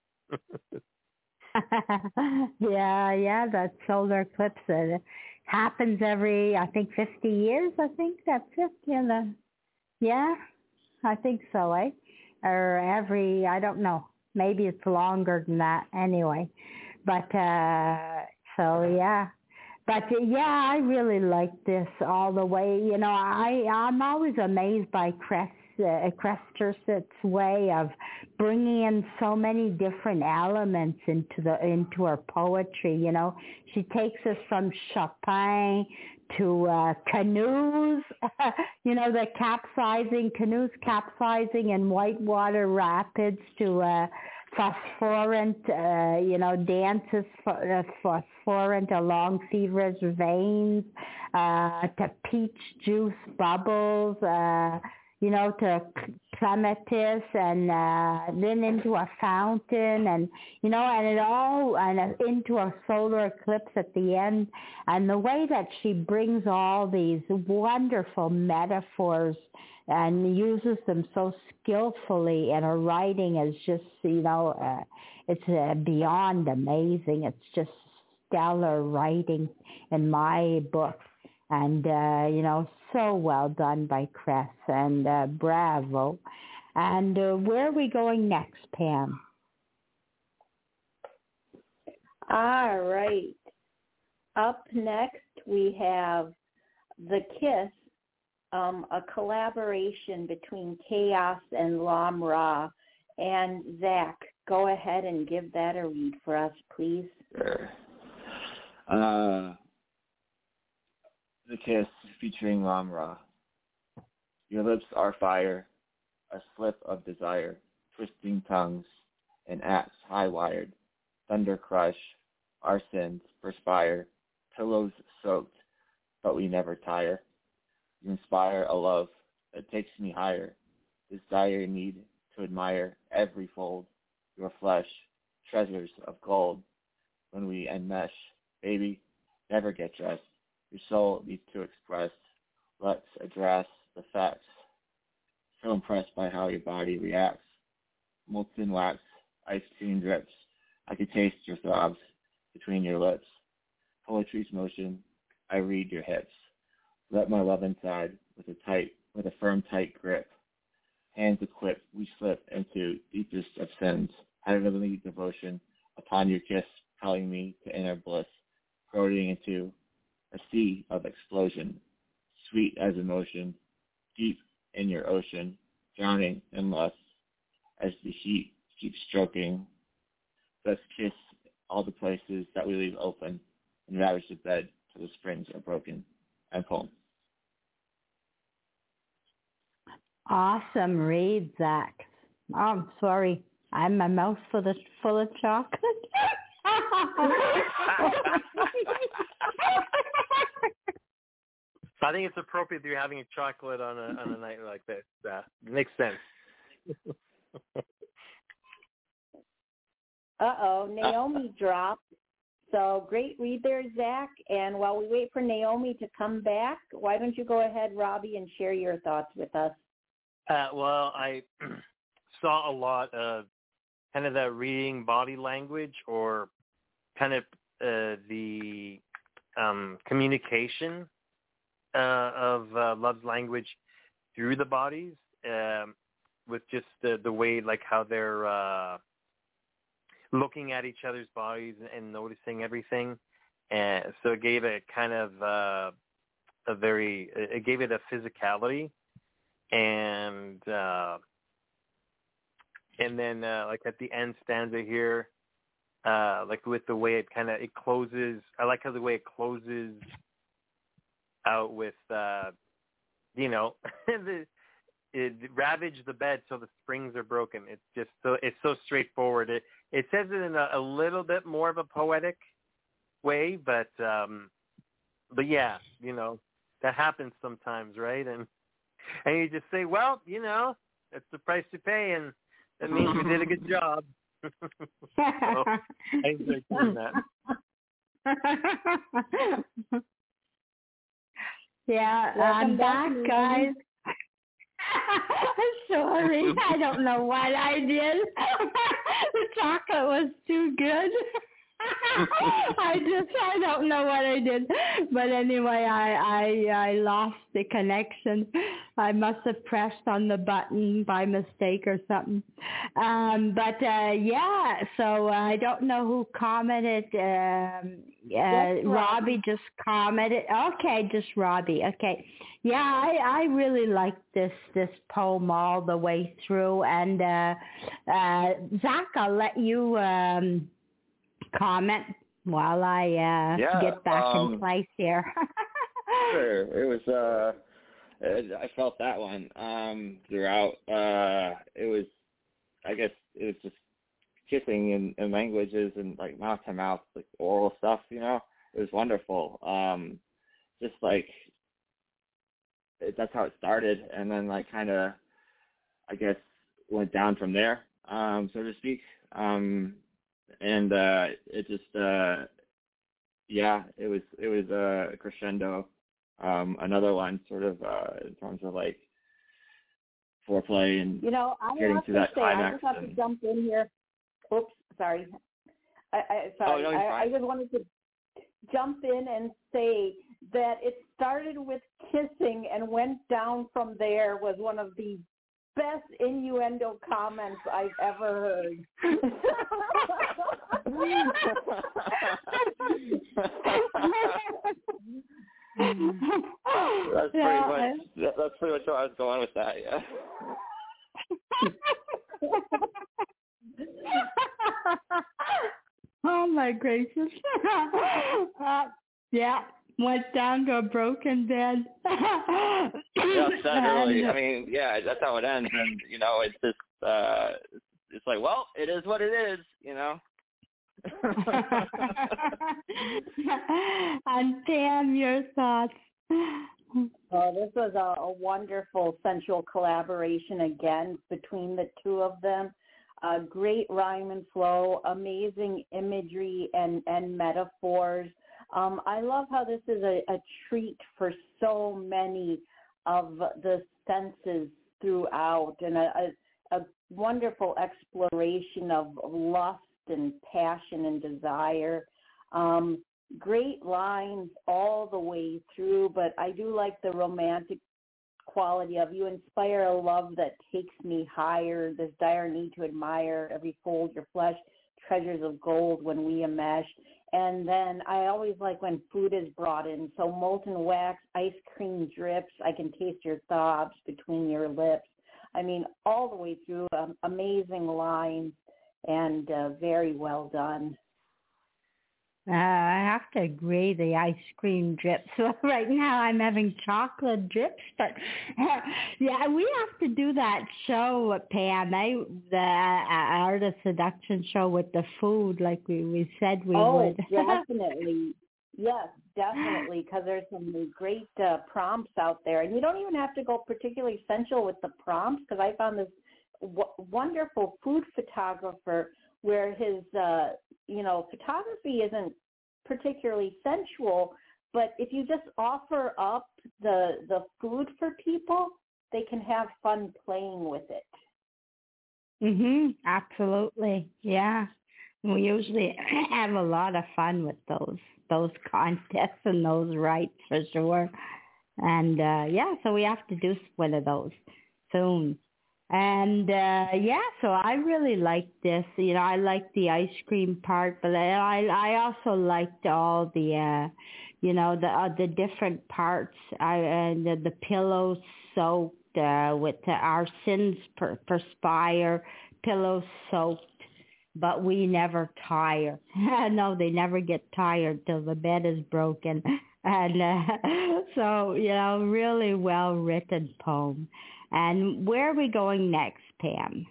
yeah, yeah, that solar eclipse uh, happens every, I think, fifty years. I think that's it. Yeah, the, yeah, I think so, eh? Or every, I don't know. Maybe it's longer than that anyway. But, uh, so, yeah. But yeah, I really like this all the way. You know, I I'm always amazed by Crest uh, Krestersitz's way of bringing in so many different elements into the into her poetry. You know, she takes us from Chopin to uh, canoes. you know, the capsizing canoes capsizing in whitewater rapids to. Uh, Phosphorant, uh, you know, dances for, uh, phosphorant along feverish veins, uh, to peach juice bubbles, uh, you know, to clematis, and uh, then into a fountain, and you know, and it all, and into a solar eclipse at the end, and the way that she brings all these wonderful metaphors and uses them so skillfully in her writing is just, you know, uh, it's uh, beyond amazing. It's just stellar writing in my book. And, uh, you know, so well done by Chris, and uh, bravo. And uh, where are we going next, Pam? All right. Up next, we have The Kiss, um, a collaboration between Chaos and Lam Ra. And Zach, go ahead and give that a read for us, please. Sure. Uh, The Kiss featuring Lam Ra. Your lips are fire, a slip of desire, twisting tongues, and acts high-wired, thunder crush, our sins perspire, pillows soaked, but we never tire. You inspire a love that takes me higher, desire need to admire every fold, your flesh, treasures of gold. When we enmesh, baby, never get dressed. Your soul needs to express. Let's address the facts. So impressed by how your body reacts. Molten wax, ice cream drips. I could taste your throbs between your lips. Poetry's motion, I read your hips. Let my love inside with a tight, with a firm, tight grip. Hands equipped, we slip into deepest of sins. Heavenly devotion upon your kiss, calling me to inner bliss, floating into a sea of explosion, sweet as emotion, deep in your ocean, drowning in lust, as the heat keeps stroking. Let's kiss all the places that we leave open, and ravage the bed till the springs are broken. End poem. Awesome read, Zach. Oh, I'm sorry. I'm my mouth full of, full of chocolate. I think it's appropriate that you're having a chocolate on a on a night like this. Uh, it makes sense. Uh-oh, Naomi dropped. So great read there, Zach. And while we wait for Naomi to come back, why don't you go ahead, Robbie, and share your thoughts with us? Uh, well, I saw a lot of kind of that reading body language, or kind of uh, the um, communication uh, of uh, love's language through the bodies, um, with just the, the way, like how they're uh, looking at each other's bodies and noticing everything. And so it gave it kind of uh, a very, it gave it a physicality. And uh, and then uh, like at the end stanza here, uh, like with the way it kind of it closes. I like how the way it closes out with, uh, you know, the, it ravaged the bed so the springs are broken. It's just so it's so straightforward. It it says it in a, a little bit more of a poetic way, but um, but yeah, you know, that happens sometimes, right? And And you just say, well, you know, that's the price to pay, and that means we did a good job. So I enjoy doing that. Yeah, Welcome I'm back, back, guys. Sorry, I don't know what I did. The chocolate was too good. I just, I don't know what I did. But anyway, I, I, I lost the connection. I must have pressed on the button by mistake or something. Um, but, uh, yeah, so I don't know who commented. Um, uh, Yes, Robbie. Robbie just commented. Okay, just Robbie. Okay. Yeah, I, I really like this, this poem all the way through. And, uh, uh, Zach, I'll let you, um, comment while I uh, Yeah, get back um, in place here. Sure. It was, uh, it, I felt that one um, throughout. Uh, it was, I guess, it was just kissing in, in languages and like mouth to mouth, like oral stuff, you know? It was wonderful. Um, just like, it, that's how it started. And then like kind of, I guess, went down from there, um, so to speak. Um, and uh, it just, uh, yeah, it was it was a uh, crescendo. Um, another one, sort of uh, in terms of like foreplay and You know, I getting have to to that say, I climax. just have and... to jump in here. Oops, sorry. I, I sorry. Oh, no, you're I, I fine. just wanted to jump in and say that it's started with kissing and went down from there was one of the best innuendo comments I've ever heard. That's pretty much that's pretty much where I was going with that, yeah. Oh my gracious. uh, yeah, went down to a broken bed. Yeah, that really, I mean, yeah, that's how it ends, and you know, it's just, uh, it's like, well, it is what it is, you know. And Pam, your thoughts? Oh, this was a, a wonderful sensual collaboration again between the two of them. Uh, great rhyme and flow, amazing imagery and, and metaphors. Um, I love how this is a, a treat for so many of the senses throughout, and a, a, a wonderful exploration of lust and passion and desire. Um, great lines all the way through, but I do like the romantic quality of you inspire a love that takes me higher, this dire need to admire every fold your flesh, treasures of gold when we enmesh. And then I always like when food is brought in, so molten wax, ice cream drips, I can taste your thaws between your lips. I mean, all the way through, um, amazing lines and uh, very well done. Uh, I have to agree, the ice cream drips. So right now I'm having chocolate drips, but uh, yeah, we have to do that show, Pam, eh? the uh, Art of Seduction show with the food, like we, we said we oh, would. definitely. Yes, definitely, because there's some great uh, prompts out there. And you don't even have to go particularly sensual with the prompts, because I found this w- wonderful food photographer where his, uh, you know, photography isn't particularly sensual, but if you just offer up the the food for people, they can have fun playing with it. Mhm, absolutely, yeah. We usually have a lot of fun with those those contests and those rights for sure. And uh, yeah, so we have to do one of those soon. And uh, yeah, so I really liked this. You know, I liked the ice cream part, but I I also liked all the, uh, you know, the uh, the different parts. I and the, the pillows soaked uh, with the, our sins per, perspire, pillows soaked, but we never tire. No, they never get tired till the bed is broken. And uh, so, you know, really well written poem. And where are we going next, Pam?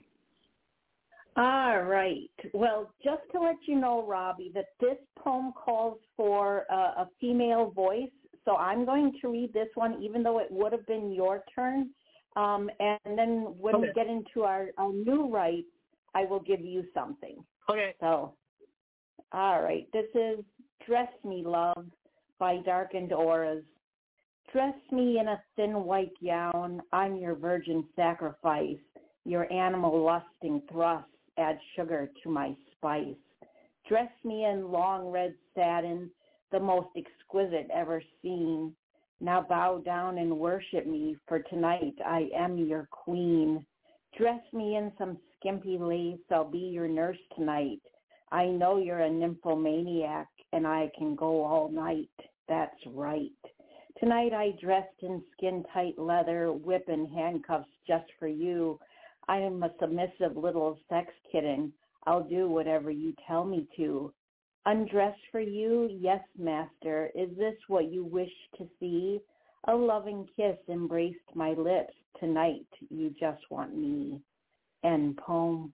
All right. Well, just to let you know, Robbie, that this poem calls for a, a female voice. So I'm going to read this one, even though it would have been your turn. Um, and then when okay. we get into our, our new rights, I will give you something. Okay. So, all right. This is Dress Me, Love by Darkened Auras. Dress me in a thin white gown, I'm your virgin sacrifice, your animal lusting thrusts add sugar to my spice. Dress me in long red satin, the most exquisite ever seen. Now bow down and worship me, for tonight I am your queen. Dress me in some skimpy lace, I'll be your nurse tonight. I know you're a nymphomaniac, and I can go all night, that's right. Tonight I dressed in skin-tight leather, whip and handcuffs just for you. I am a submissive little sex kitten. I'll do whatever you tell me to. Undress for you? Yes, master. Is this what you wish to see? A loving kiss embraced my lips. Tonight you just want me. End poem.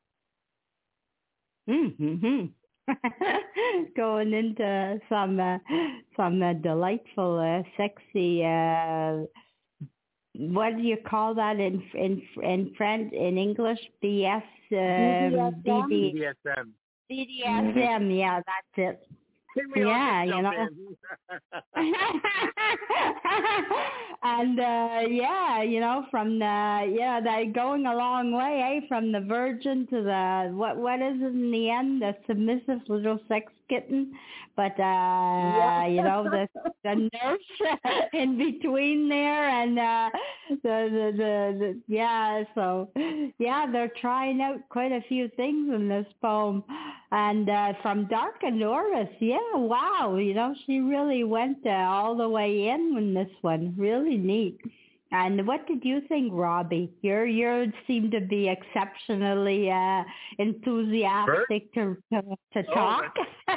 Mm-hmm. Going into some uh, some uh, delightful, uh, sexy. Uh, what do you call that in in in French, in English? B S um, B D S M. B D S M. B D S M. Yeah, that's it. We yeah, you know. and uh, yeah, you know, from the yeah, they going a long way, eh? From the virgin to the what what is it in the end? The submissive little sex kitten, but uh, Yeah. you know, the the nurse in between there, and uh, the, the the the yeah. So yeah, they're trying out quite a few things in this poem, and uh, from Darka Norris, yeah, wow, you know, she really went uh, all the way in in this one. Really neat. And what did you think, Robbie? You you seem to be exceptionally uh, enthusiastic to to, to talk.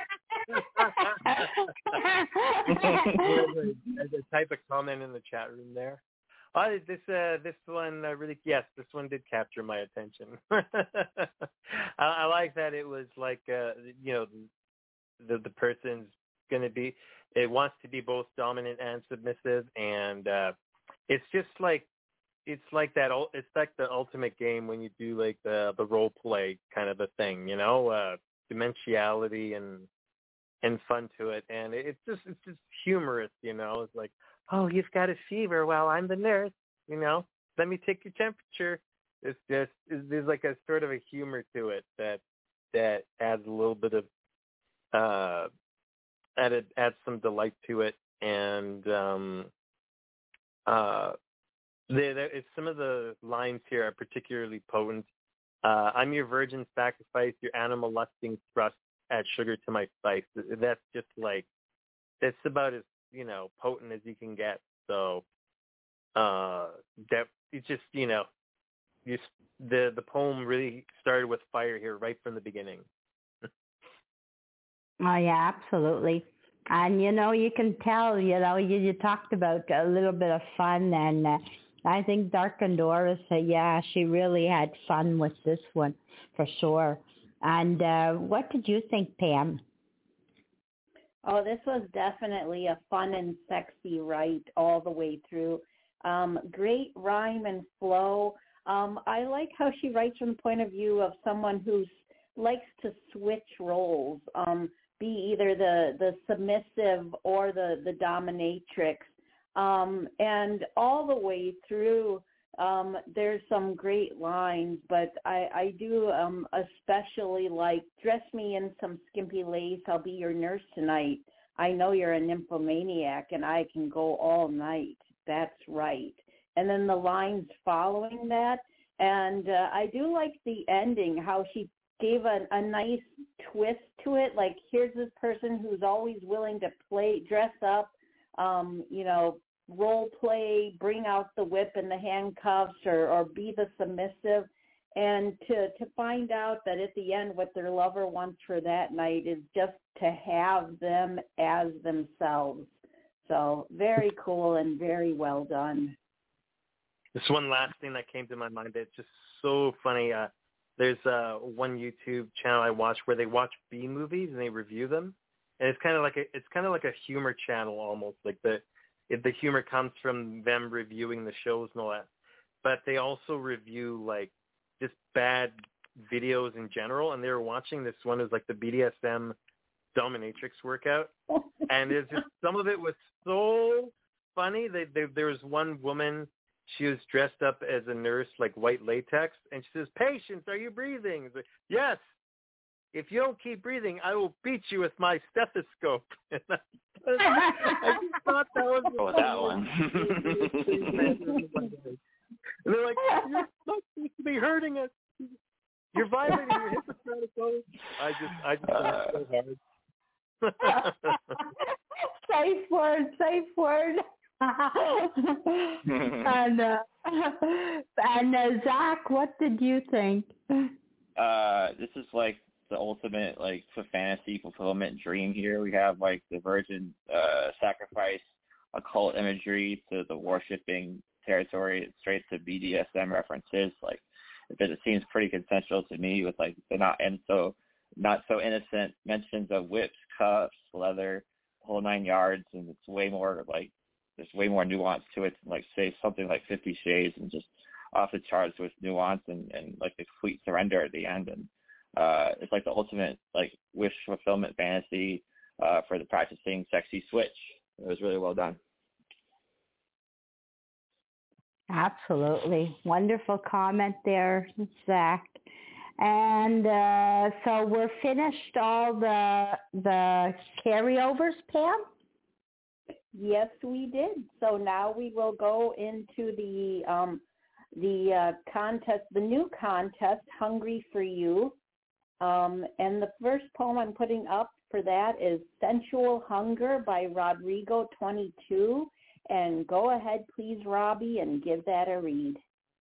There's a type of comment in the chat room there. Oh, this uh, this one uh, really yes, this one did capture my attention. I, I like that it was like uh, you know the the person's gonna be it wants to be both dominant and submissive, and uh, it's just like it's like that it's like the ultimate game when you do like the the role play kind of a thing, you know, uh, dimensionality and and fun to it, and it's just it's just humorous, you know. It's like, oh, you've got a fever. Well, I'm the nurse, you know. Let me take your temperature. It's just it's, there's like a sort of a humor to it that that adds a little bit of uh, added adds some delight to it, and um, uh, there, there, it's, some of the lines here are particularly potent. Uh, I'm your virgin sacrifice, your animal lusting thrust. Add sugar to my spice. That's just like that's about as you know potent as you can get. So uh, that it's just you know, you, the the poem really started with fire here right from the beginning. Oh yeah, absolutely. And you know, you can tell. You know, you, you talked about a little bit of fun, and uh, I think Darka Norris, uh, yeah, she really had fun with this one for sure. And uh, what did you think, Pam? Oh, this was definitely a fun and sexy write all the way through. Um, great rhyme and flow. Um, I like how she writes from the point of view of someone who likes to switch roles, um, be either the, the submissive or the, the dominatrix. Um, and all the way through, Um, there's some great lines, but I, I do um, especially like, dress me in some skimpy lace, I'll be your nurse tonight. I know you're a nymphomaniac and I can go all night. That's right. And then the lines following that, and uh, I do like the ending, how she gave a, a nice twist to it. Like, here's this person who's always willing to play, dress up, um, you know, role play, bring out the whip and the handcuffs, or, or be the submissive, and to, to find out that at the end what their lover wants for that night is just to have them as themselves. So very cool and very well done. This one last thing that came to my mind that's just so funny. Uh, there's uh, one YouTube channel I watch where they watch B movies and they review them, and it's kind of like a it's kind of like a humor channel almost, like the If the humor comes from them reviewing the shows and all that. But they also review like just bad videos in general, and they were watching this one. It was like the B D S M dominatrix workout, and it's just some of it was so funny. They, they, there was one woman, she was dressed up as a nurse, like white latex, and she says, "Patience, are you breathing?" It's like, "Yes. If you don't keep breathing, I will beat you with my stethoscope." I just thought that was oh, that one. And they're like, "You're not supposed to be hurting us. You're violating your Hippocratic oath." I just, I just thought it so hard. Safe word, safe word. and uh, and uh, Zach, what did you think? Uh, this is like the ultimate like fantasy fulfillment dream here. We have like the virgin uh, sacrifice, occult imagery to the worshipping territory, straight to B D S M references. Like it seems pretty consensual to me, with like the not and so not so innocent mentions of whips, cuffs, leather, the whole nine yards, and it's way more like there's way more nuance to it than like say something like Fifty Shades, and just off the charts with nuance and, and like the complete surrender at the end. And uh, it's like the ultimate like wish fulfillment fantasy uh, for the practicing sexy switch. It was really well done. Absolutely. Wonderful comment there, Zach. And uh, so we're finished all the the carryovers, Pam? Yes, we did. So now we will go into the um, the uh, contest, the new contest, Hungry for You. Um, and the first poem I'm putting up for that is Sensual Hunger by Rodrigo twenty-two. And go ahead, please, Robbie, and give that a read.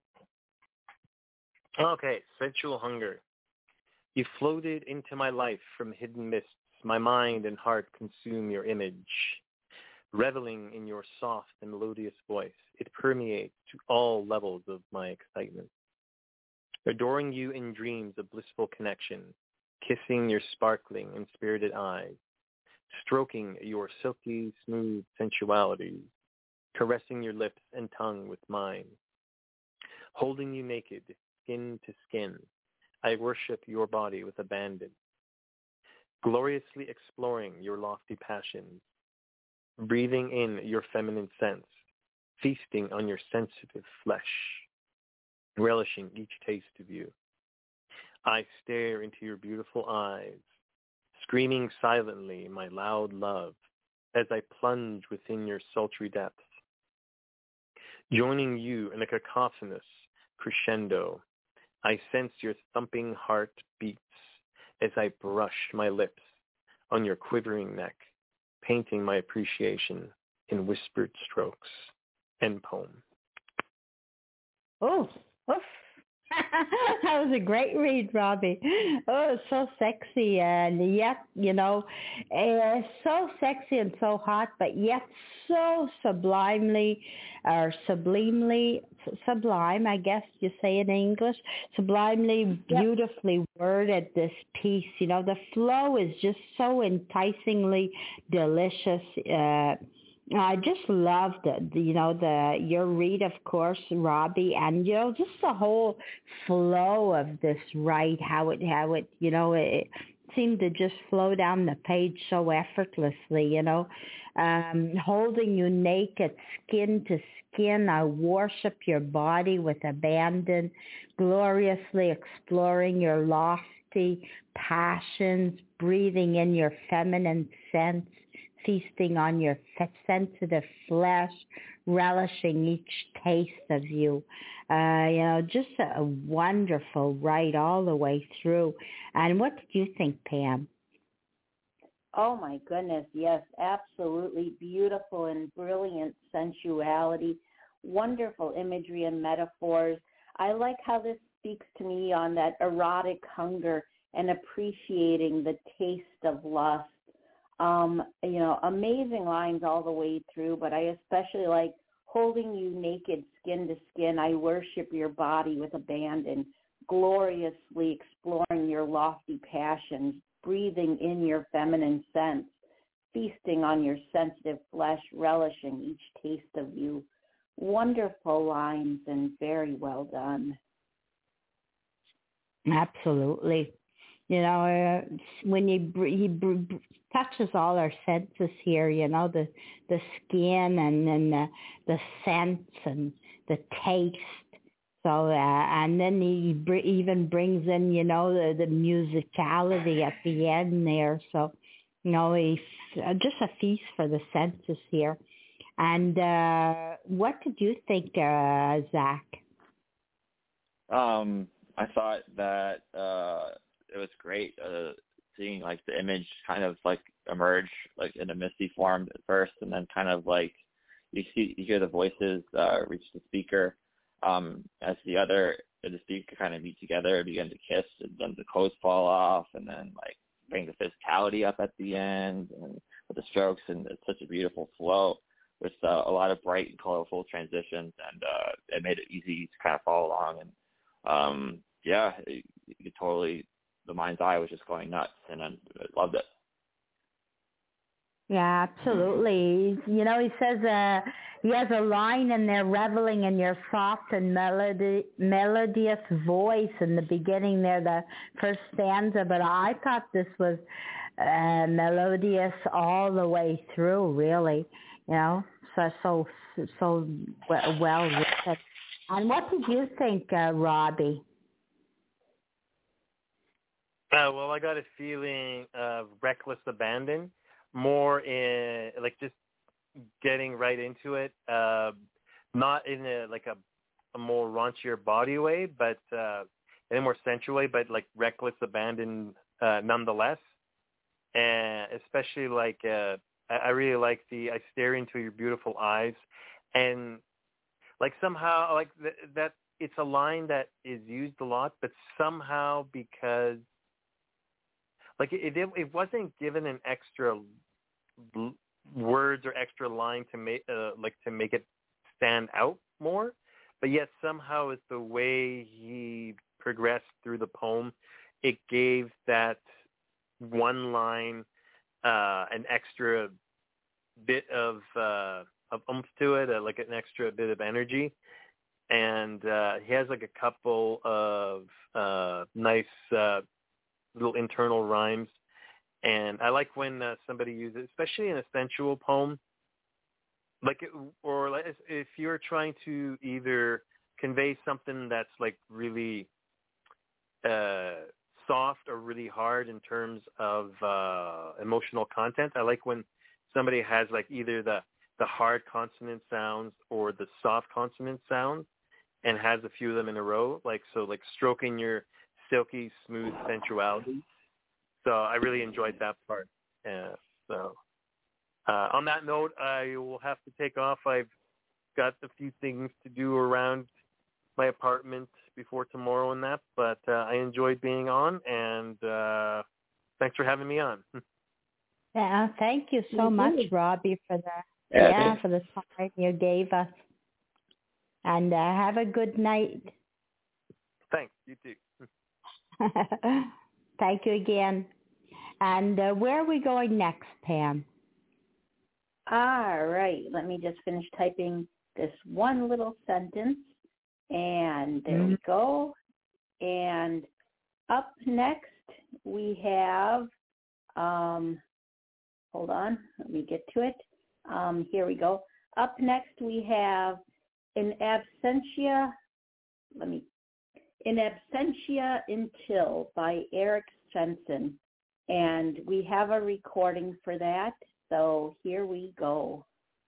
Okay, Sensual Hunger. You floated into my life from hidden mists. My mind and heart consume your image. Reveling in your soft and melodious voice, it permeates to all levels of my excitement. Adoring you in dreams of blissful connection, kissing your sparkling and spirited eyes, stroking your silky smooth sensuality, caressing your lips and tongue with mine. Holding you naked, skin to skin, I worship your body with abandon. Gloriously exploring your lofty passions, breathing in your feminine sense, feasting on your sensitive flesh, relishing each taste of you. I stare into your beautiful eyes, screaming silently my loud love as I plunge within your sultry depths. Joining you in a cacophonous crescendo, I sense your thumping heart beats as I brush my lips on your quivering neck, painting my appreciation in whispered strokes. End poem. Oh, oof. That was a great read, Robbie. Oh, it's so sexy, and yet, you know, uh, so sexy and so hot, but yet so sublimely, or sublimely, sublime, I guess you say in English, sublimely, beautifully yep. worded, this piece. You know, the flow is just so enticingly delicious. Uh, I just loved it, you know, the your read, of course, Robbie, and, you know, just the whole flow of this, right, how it, how it, you know, it seemed to just flow down the page so effortlessly, you know, um, holding you naked, skin to skin, I worship your body with abandon, gloriously exploring your lofty passions, breathing in your feminine sense, feasting on your sensitive flesh, relishing each taste of you. Uh, you know, just a, a wonderful ride all the way through. And what did you think, Pam? Oh, my goodness, yes, absolutely beautiful and brilliant sensuality, wonderful imagery and metaphors. I like how this speaks to me on that erotic hunger and appreciating the taste of lust. Um, you know, amazing lines all the way through, but I especially like holding you naked, skin to skin. I worship your body with abandon, gloriously exploring your lofty passions, breathing in your feminine sense, feasting on your sensitive flesh, relishing each taste of you. Wonderful lines and very well done. Absolutely. You know, uh, when you he br- br- touches all our senses here, you know, the the skin and then the the scents and the taste. So, uh, and then he br- even brings in, you know, the, the musicality at the end there. So, you know, he's uh, just a feast for the senses here. And uh, what did you think, uh, Zach? Um, I thought that uh, it was great uh, seeing like the image kind of like emerge like in a misty form at first, and then kind of like you see you hear the voices uh, reach the speaker um, as the other the speaker kind of meet together and begin to kiss, and then the clothes fall off, and then like bring the physicality up at the end and with the strokes, and it's such a beautiful flow with uh, a lot of bright and colorful transitions, and uh, it made it easy to kind of follow along. And um, yeah, it, it totally, the mind's eye was just going nuts, and I, I loved it. Yeah, absolutely. You know, he says uh, he has a line in there, reveling in your soft and melody, melodious voice in the beginning there, the first stanza, but I thought this was uh, melodious all the way through, really. You know, uh, so so well, well written. And what did you think, uh, Robbie? Uh, well, I got a feeling of reckless abandon, more in like just getting right into it, uh, not in a like a, a more raunchier body way, but uh, in a more sensual way, but like reckless abandon uh, nonetheless. And especially like uh, I, I really like the I stare into your beautiful eyes, and like somehow like th- that it's a line that is used a lot, but somehow because like it it, it wasn't given an extra l- words or extra line to make uh, like to make it stand out more, but yet somehow it's the way he progressed through the poem, it gave that one line uh, an extra bit of uh, of oomph to it, uh, like an extra bit of energy, and uh, he has like a couple of uh, nice uh, little internal rhymes. And I like when uh, somebody uses, especially in a sensual poem, like, or like if you're trying to either convey something that's like really uh, soft or really hard in terms of uh, emotional content. I like when somebody has like either the the hard consonant sounds or the soft consonant sounds, and has a few of them in a row. Like so, like stroking your silky smooth sensuality. So I really enjoyed that part. Uh, so uh, on that note, I will have to take off. I've got a few things to do around my apartment before tomorrow and that, but uh, I enjoyed being on, and uh, thanks for having me on. Yeah, thank you so Mhm. much, Robbie, for the Yeah, yeah thanks. for the time you gave us. And uh, have a good night. Thanks. You too. Thank you again. And uh, where are we going next, Pam? All right. Let me just finish typing this one little sentence. And there we go. And up next, we have, um, hold on, let me get to it. Um, here we go. Up next, we have In Absentia, let me, In Absentia Until by Eric Svensson. And we have a recording for that. So here we go.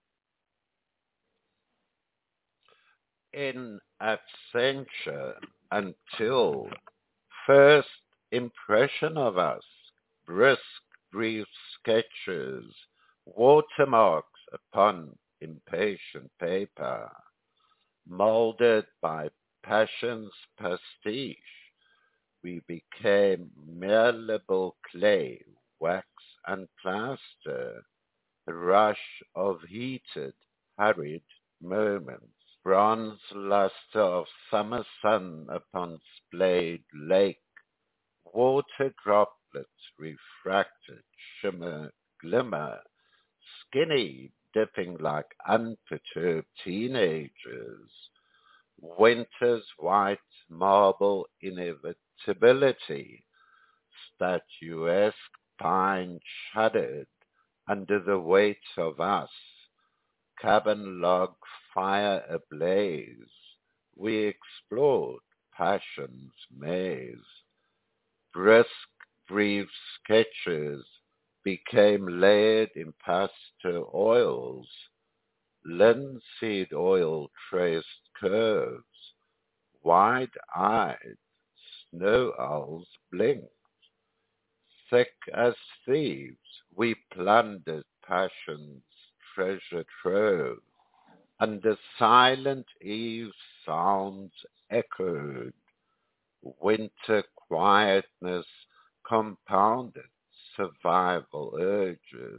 In absentia until first impression of us, brisk, brief sketches, watermarks upon impatient paper, molded by passion's pastiche, we became malleable clay, wax and plaster, a rush of heated, hurried moments. Bronze luster of summer sun upon splayed lake, water droplets refracted, shimmer, glimmer, skinny, dipping like unperturbed teenagers, winter's white marble inevitability, statuesque pine shuddered under the weight of us, cabin log fire ablaze, we explored passion's maze. Brisk, brief sketches became layered in pastel oils, linseed oil traced curves, wide-eyed snow owls blinked. Thick as thieves, we plundered passion's treasure trove, and the silent eve sounds echoed. Winter quietness compounded survival urges.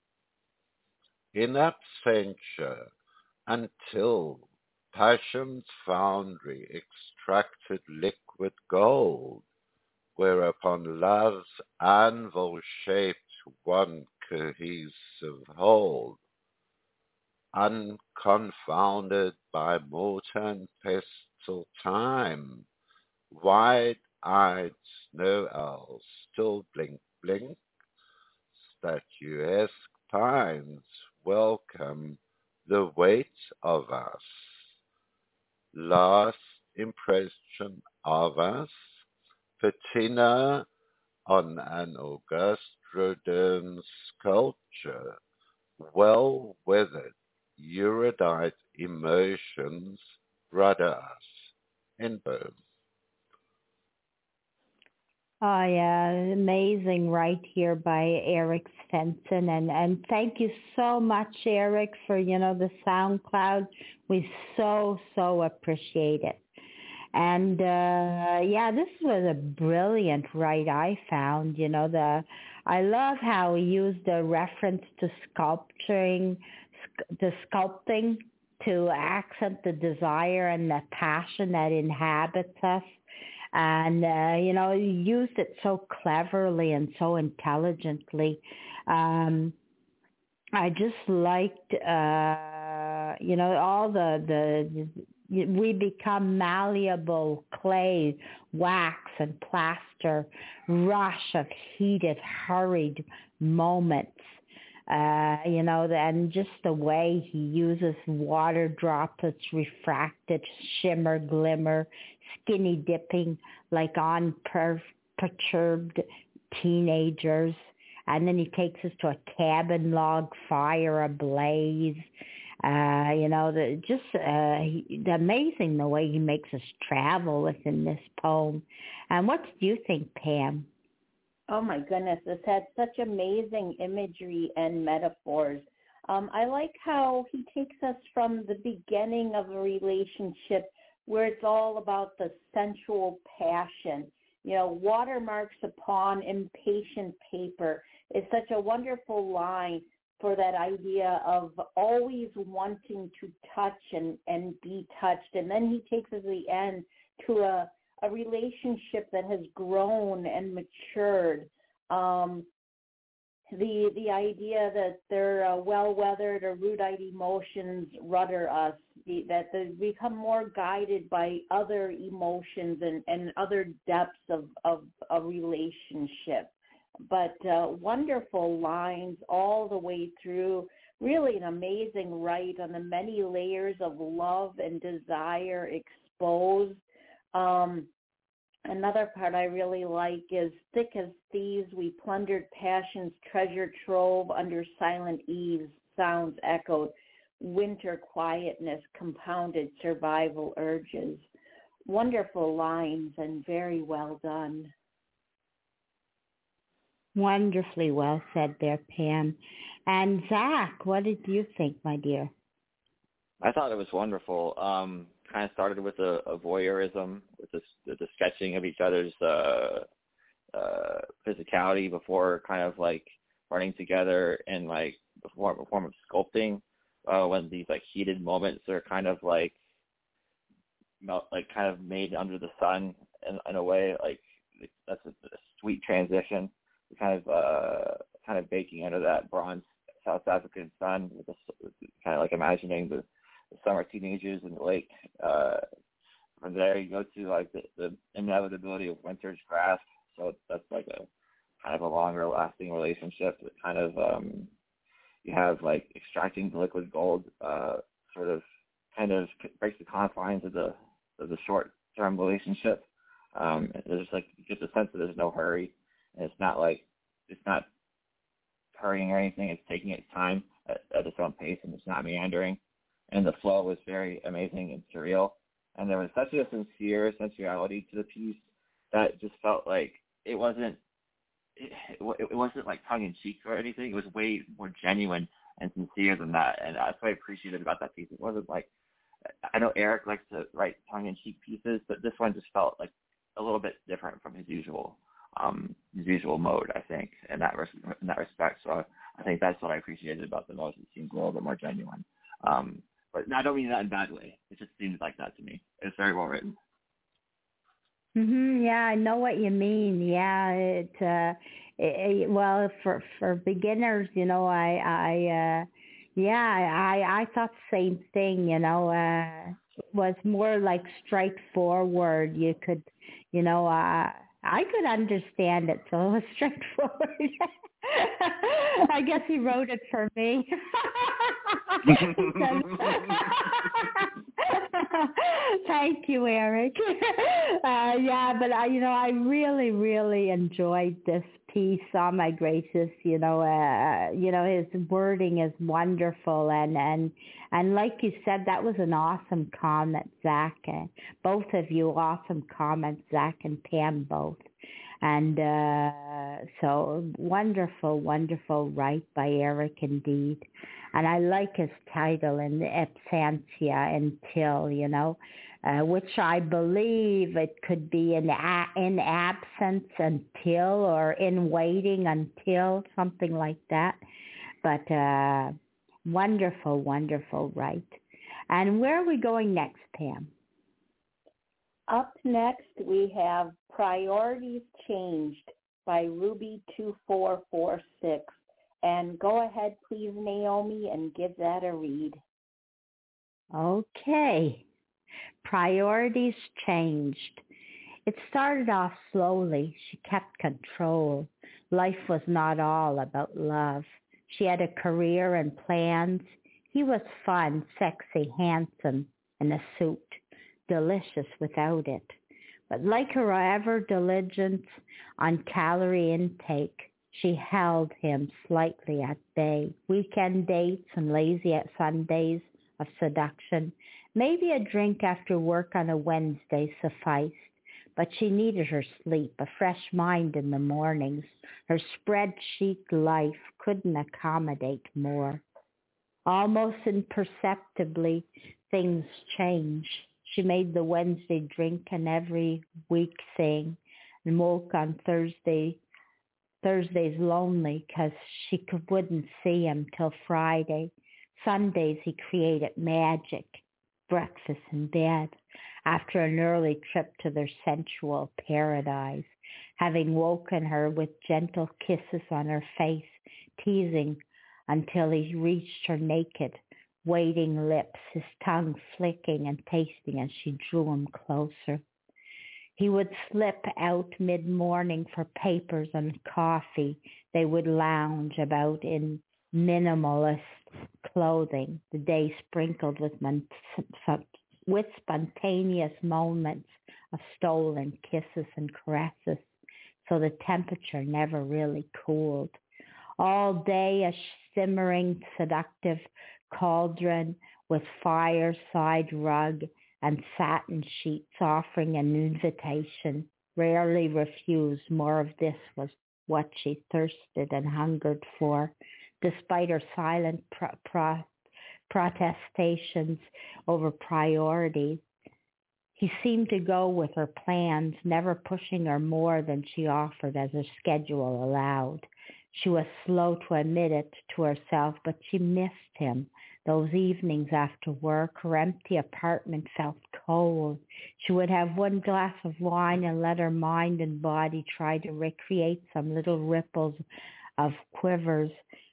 In absentia, until passion's foundry extracted liquid gold, whereupon love's anvil shaped one cohesive whole, unconfounded by mortar and pestle time, wide-eyed snow owls still blink blink, statuesque pines welcome the weight of us. Last impression of us, patina on an Auguste Rodin sculpture, well weathered, erudite emotions rudder us in both. Oh yeah, amazing right here by Eric Svensson, and and thank you so much, Eric, for you know the SoundCloud. We so so appreciate it. And uh yeah, this was a brilliant write I found. You know the I love how he used the reference to sculpturing, sc- the sculpting to accent the desire and the passion that inhabits us. And uh, you know, he used it so cleverly and so intelligently. Um, I just liked, uh, you know, all the, the, we become malleable clay, wax and plaster, rush of heated, hurried moments. Uh, you know, and just the way he uses water droplets, refracted, shimmer, glimmer, skinny dipping like unperturbed teenagers. And then he takes us to a cabin log fire ablaze. Uh, you know, the, just uh, he, the amazing the way he makes us travel within this poem. And what do you think, Pam? Oh my goodness, this had such amazing imagery and metaphors. Um, I like how he takes us from the beginning of a relationship where it's all about the sensual passion. You know, watermarks upon impatient paper is such a wonderful line for that idea of always wanting to touch and, and be touched. And then he takes us at the end to a, a relationship that has grown and matured. Um, the the idea that they're uh, well-weathered or erudite emotions rudder us, the, that they become more guided by other emotions and, and other depths of, of a relationship. But uh, wonderful lines all the way through, really an amazing write on the many layers of love and desire exposed. Um, Another part I really like is thick as thieves, we plundered passion's treasure trove under silent eaves, sounds echoed, winter quietness compounded survival urges. Wonderful lines and very well done. Wonderfully well said there, Pam. And Zach, what did you think, my dear? I thought it was wonderful. Um, kind of started with a, a voyeurism, with the, the sketching of each other's uh, uh, physicality before kind of like running together in like a form, a form of sculpting. Uh, when these like heated moments are kind of like melt, like kind of made under the sun in, in a way, like that's a, a sweet transition. Kind of uh, kind of baking under that bronze South African sun, with, the, with kind of like imagining the the summer teenagers in the lake. Uh, from there, you go to like the, the inevitability of winter's grasp. So that's like a kind of a longer lasting relationship. That kind of um, you have like extracting the liquid gold, uh, sort of kind of breaks the confines of the of the short term relationship. Um, there's just like you get the sense that there's no hurry, and it's not like it's not hurrying or anything. It's taking its time at, at its own pace, and it's not meandering. And the flow was very amazing and surreal. And there was such a sincere sensuality to the piece that just felt like it wasn't it, it wasn't like tongue in cheek or anything. It was way more genuine and sincere than that. And that's what I appreciated about that piece. It wasn't like, I know Eric likes to write tongue in cheek pieces, but this one just felt like a little bit different from his usual um, his usual mode, I think, in that res- in that respect. So I think that's what I appreciated about the most. It seemed a little bit more genuine. Um, But I don't mean that in a bad way. It just seems like that to me. It's very well written. Mhm. Yeah, I know what you mean. Yeah, it. Uh, it, it well, for for beginners, you know, I I uh, yeah, I I thought the same thing. You know, uh, it was more like straightforward. You could, you know, uh, I could understand it, so it was straightforward. I guess he wrote it for me. Thank you, Eric. Uh, yeah, but I, you know, I really, really enjoyed this piece. Oh my gracious, you know, uh, you know, his wording is wonderful, and and and like you said, that was an awesome comment, Zach. Uh, both of you, awesome comments, Zach and Pam, both. And uh, so wonderful, wonderful write by Eric indeed. And I like his title, in Absentia until, you know, uh, which I believe it could be in, a- in absence until, or in waiting until, something like that. But uh, wonderful, wonderful write. And where are we going next, Pam? Up next, we have Priorities Changed by Ruby two four four six. And go ahead, please, Naomi, and give that a read. Okay. Priorities Changed. It started off slowly. She kept control. Life was not all about love. She had a career and plans. He was fun, sexy, handsome, in a suit. Delicious without it. But like her ever diligence on calorie intake, she held him slightly at bay. Weekend dates and lazy at Sundays of seduction. Maybe a drink after work on a Wednesday sufficed, but she needed her sleep, a fresh mind in the mornings. Her spreadsheet life couldn't accommodate more. Almost imperceptibly, things changed. She made the Wednesday drink an every week thing, and woke on Thursday, Thursdays lonely because she could, wouldn't see him till Friday. Sundays he created magic, breakfast in bed, after an early trip to their sensual paradise, having woken her with gentle kisses on her face, teasing until he reached her naked, waiting lips, his tongue flicking and tasting as she drew him closer. He would slip out mid-morning for papers and coffee. They would lounge about in minimalist clothing, the day sprinkled with, mon- with spontaneous moments of stolen kisses and caresses, so the temperature never really cooled. All day a simmering, seductive cauldron with fireside rug and satin sheets offering an invitation, rarely refused. More of this was what she thirsted and hungered for, despite her silent pro- pro- protestations over priorities. He seemed to go with her plans, never pushing her more than she offered as her schedule allowed. She was slow to admit it to herself, but she missed him. Those evenings after work, her empty apartment felt cold. She would have one glass of wine and let her mind and body try to recreate some little ripples of quivers,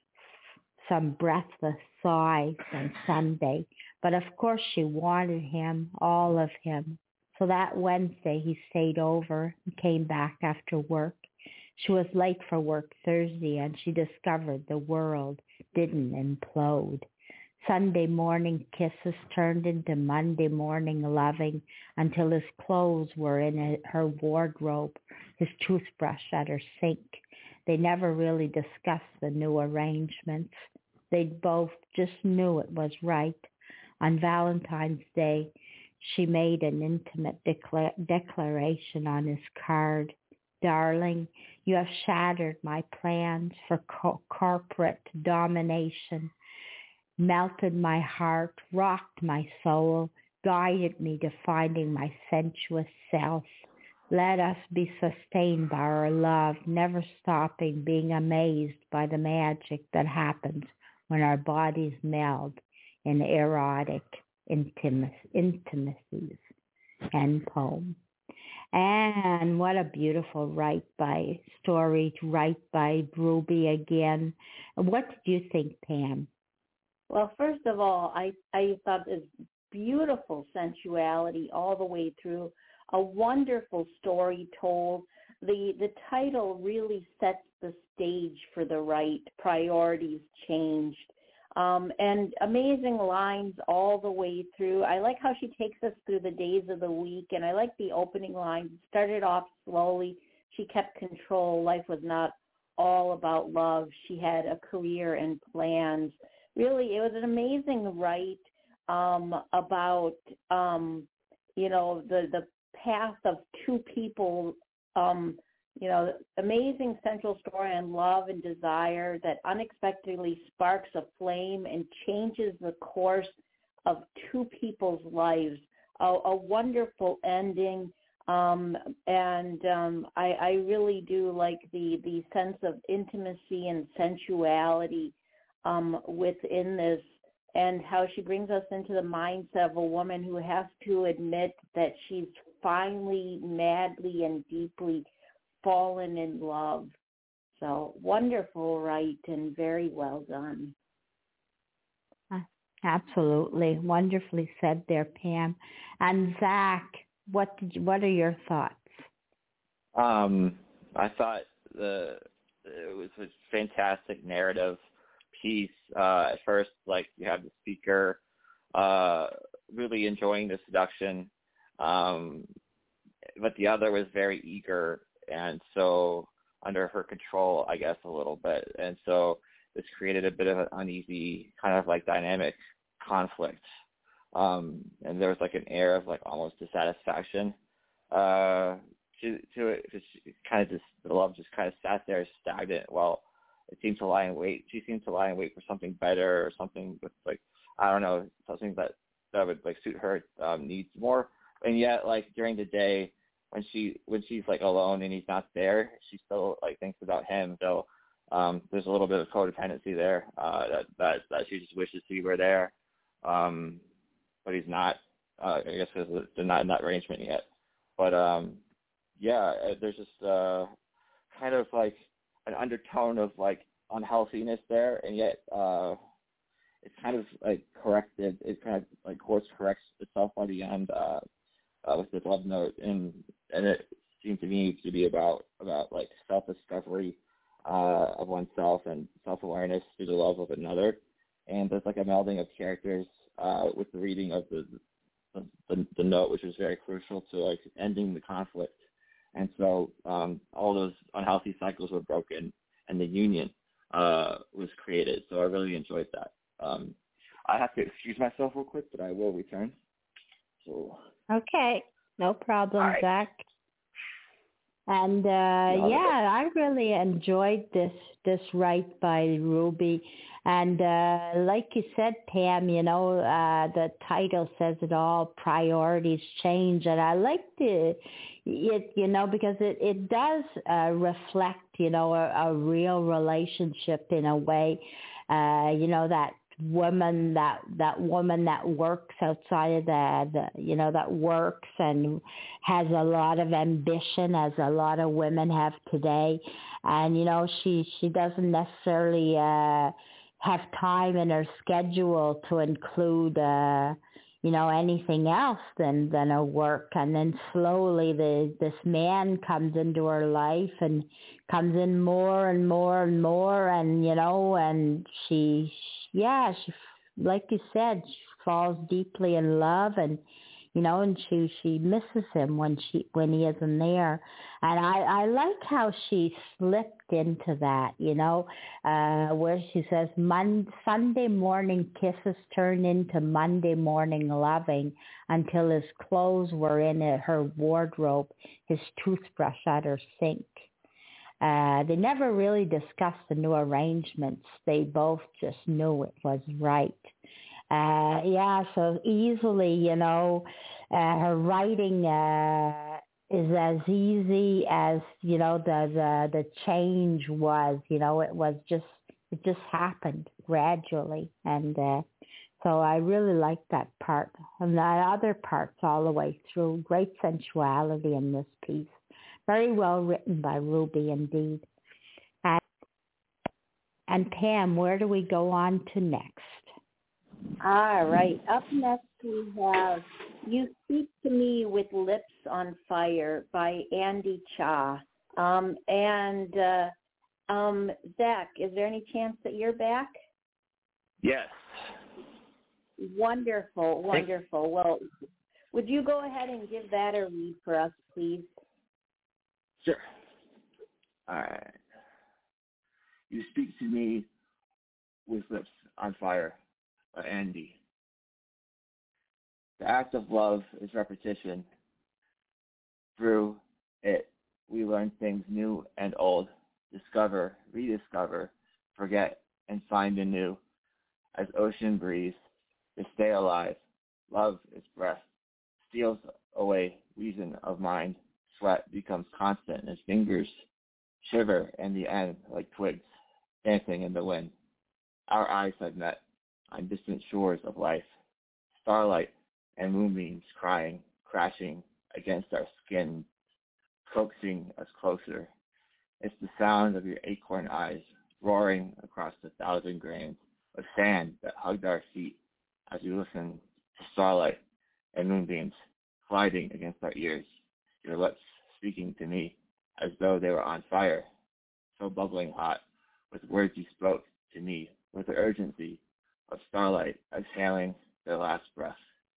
some breathless sighs on Sunday. But of course she wanted him, all of him. So that Wednesday he stayed over and came back after work. She was late for work Thursday, and she discovered the world didn't implode. Sunday morning kisses turned into Monday morning loving until his clothes were in her wardrobe, his toothbrush at her sink. They never really discussed the new arrangements. They both just knew it was right. On Valentine's Day, she made an intimate decla- declaration on his card. Darling, you have shattered my plans for co- corporate domination, melted my heart, rocked my soul, guided me to finding my sensuous self. Let us be sustained by our love, never stopping being amazed by the magic that happens when our bodies meld in erotic intimacy, intimacies. End poem. And what a beautiful write by story, write by Ruby again. What did you think, Pam? Well, first of all, I, I thought this beautiful sensuality all the way through, a wonderful story told. The the title really sets the stage for the right. Priorities Changed. Um, and amazing lines all the way through. I like how she takes us through the days of the week, and I like the opening line. It started off slowly. She kept control. Life was not all about love. She had a career and plans. Really, it was an amazing write um, about, um, you know, the, the path of two people, um, you know, amazing central story on love and desire that unexpectedly sparks a flame and changes the course of two people's lives. A, a wonderful ending, um, and um, I, I really do like the, the sense of intimacy and sensuality um, within this, and how she brings us into the mindset of a woman who has to admit that she's finally, madly, and deeply fallen in love. So wonderful, right, and very well done. Absolutely, wonderfully said there, Pam. And Zach, what did you, what are your thoughts? Um, I thought the it was a fantastic narrative piece. Uh, at first, like you have the speaker uh, really enjoying the seduction, um, but the other was very eager, and so under her control, I guess, a little bit. And so this created a bit of an uneasy kind of like dynamic conflict. Um, and there was like an air of like almost dissatisfaction uh, to, to it. She kind of just, the love just kind of sat there stagnant while it seemed to lie in wait. She seemed to lie in wait for something better or something with like, I don't know, something that, that would like suit her um, needs more. And yet like during the day, when she when she's like alone and he's not there, she still like thinks about him. So um, there's a little bit of codependency there uh, that, that that she just wishes he were there, um, but he's not. Uh, I guess because they're not in that arrangement yet. But um, yeah, there's just uh, kind of like an undertone of like unhealthiness there, and yet uh, it's kind of like corrected. It kind of like course corrects itself by the end. Uh, Uh, with this love note, and and it seemed to me to be about about like self-discovery uh, of oneself and self-awareness through the love of another, and there's like a melding of characters uh, with the reading of the the, the the note, which was very crucial to like ending the conflict, and so um, all those unhealthy cycles were broken, and the union uh, was created. So I really enjoyed that. Um, I have to excuse myself real quick, but I will return. So. Okay, no problem, right. Zach. And uh, yeah, I really enjoyed this this write by Ruby. And uh, like you said, Pam, you know, uh, the title says it all, priorities change. And I like the, it, you know, because it, it does uh, reflect, you know, a, a real relationship in a way, uh, you know, that woman that that woman that works outside of the, the you know that works and has a lot of ambition, as a lot of women have today, and you know she she doesn't necessarily uh have time in her schedule to include uh you know anything else than than her work. And then slowly the this man comes into her life and comes in more and more and more, and you know and she yeah she like you said, she falls deeply in love, and you know and she she misses him when she when he isn't there. And I I like how she slipped into that, you know uh where she says Mon- Sunday morning kisses turned into Monday morning loving, until his clothes were in her wardrobe, his toothbrush at her sink. Uh, they never really discussed the new arrangements. They both just knew it was right. Uh, yeah, so easily, you know, uh, her writing uh, is as easy as, you know, the, the the change was. You know, it was just, it just happened gradually. And uh, so I really liked that part. And the other parts all the way through, great sensuality in this piece. Very well written by Ruby indeed. And, and Pam, where do we go on to next? All right. Up next we have You Speak to Me with Lips on Fire by Andy Cha. Um, and uh, um, Zach, is there any chance that you're back? Yes. Wonderful, wonderful. Well, would you go ahead and give that a read for us, please? Sure. All right. You speak to me with lips on fire, by Andy. The act of love is repetition. Through it, we learn things new and old, discover, rediscover, forget, and find anew. As ocean breeze, to stay alive, love is breath, steals away reason of mind, sweat becomes constant as fingers shiver in the end like twigs dancing in the wind. Our eyes have met on distant shores of life, starlight and moonbeams crying, crashing against our skin, coaxing us closer. It's the sound of your acorn eyes roaring across the thousand grains of sand that hugged our feet as we listen to starlight and moonbeams gliding against our ears, your lips speaking to me as though they were on fire, so bubbling hot with words you spoke to me with the urgency of starlight exhaling their last breath,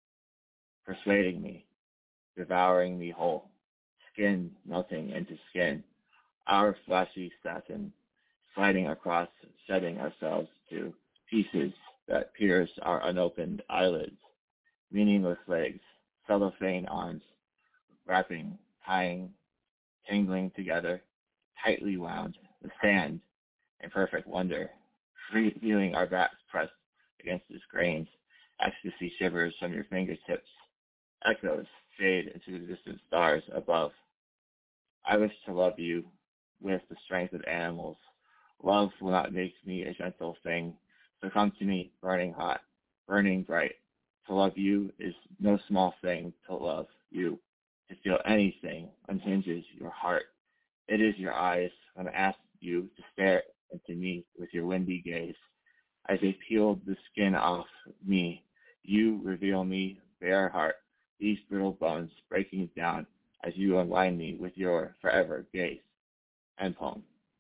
persuading me, devouring me whole, skin melting into skin, our fleshy satin sliding across, shedding ourselves to pieces that pierce our unopened eyelids, meaningless legs, cellophane arms, wrapping, tying, tangling together, tightly wound, the sand in perfect wonder, free feeling our backs pressed against its grains, ecstasy shivers from your fingertips, echoes fade into the distant stars above. I wish to love you with the strength of animals. Love will not make me a gentle thing, so come to me burning hot, burning bright. To love you is no small thing to love you. To feel anything unhinges your heart. It is your eyes when I ask you to stare into me with your windy gaze. As they peeled the skin off me, you reveal me bare heart, these brittle bones breaking down as you unwind me with your forever gaze. End poem.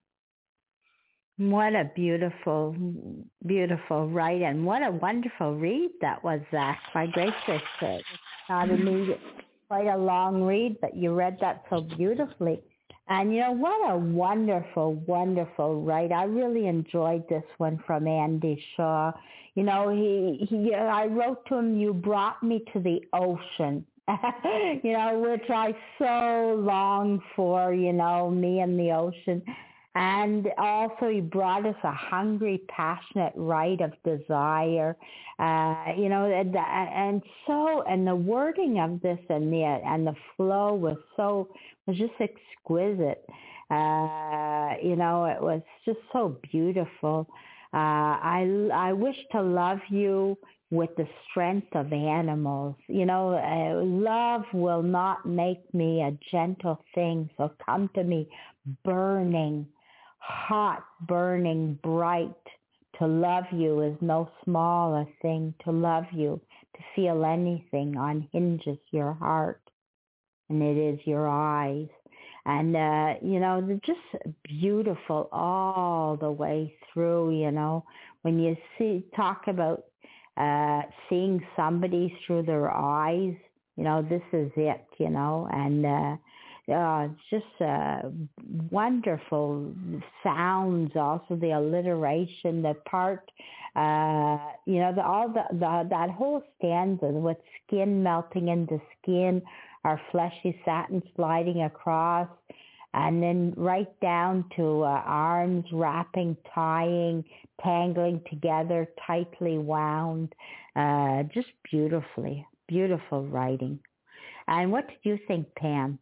What a beautiful, beautiful write, and what a wonderful read that was, Zach. My gracious, it's not a quite a long read, but you read that so beautifully. And you know, what a wonderful, wonderful write. I really enjoyed this one from Andy Shaw. You know, he, he I wrote to him, you brought me to the ocean, you know, which I so long for, you know, me and the ocean. And also he brought us a hungry, passionate right of desire, uh, you know, and, and so, and the wording of this and the, and the flow was so, was just exquisite. Uh, you know, it was just so beautiful. Uh, I, I wish to love you with the strength of animals. You know, uh, love will not make me a gentle thing, so come to me burning, hot, burning, bright. To love you is no small a thing. To love you, to feel anything unhinges your heart, and it is your eyes. And, uh, you know, they're just beautiful all the way through, you know. When you see talk about uh, seeing somebody through their eyes, you know, this is it, you know, and uh, Uh, it's just uh, wonderful sounds, also the alliteration, the part, uh, you know, the, all the, the that whole stanza with skin melting into skin, our fleshy satin sliding across, and then right down to uh, arms wrapping, tying, tangling together, tightly wound, uh, just beautifully, beautiful writing. And what did you think, Pam?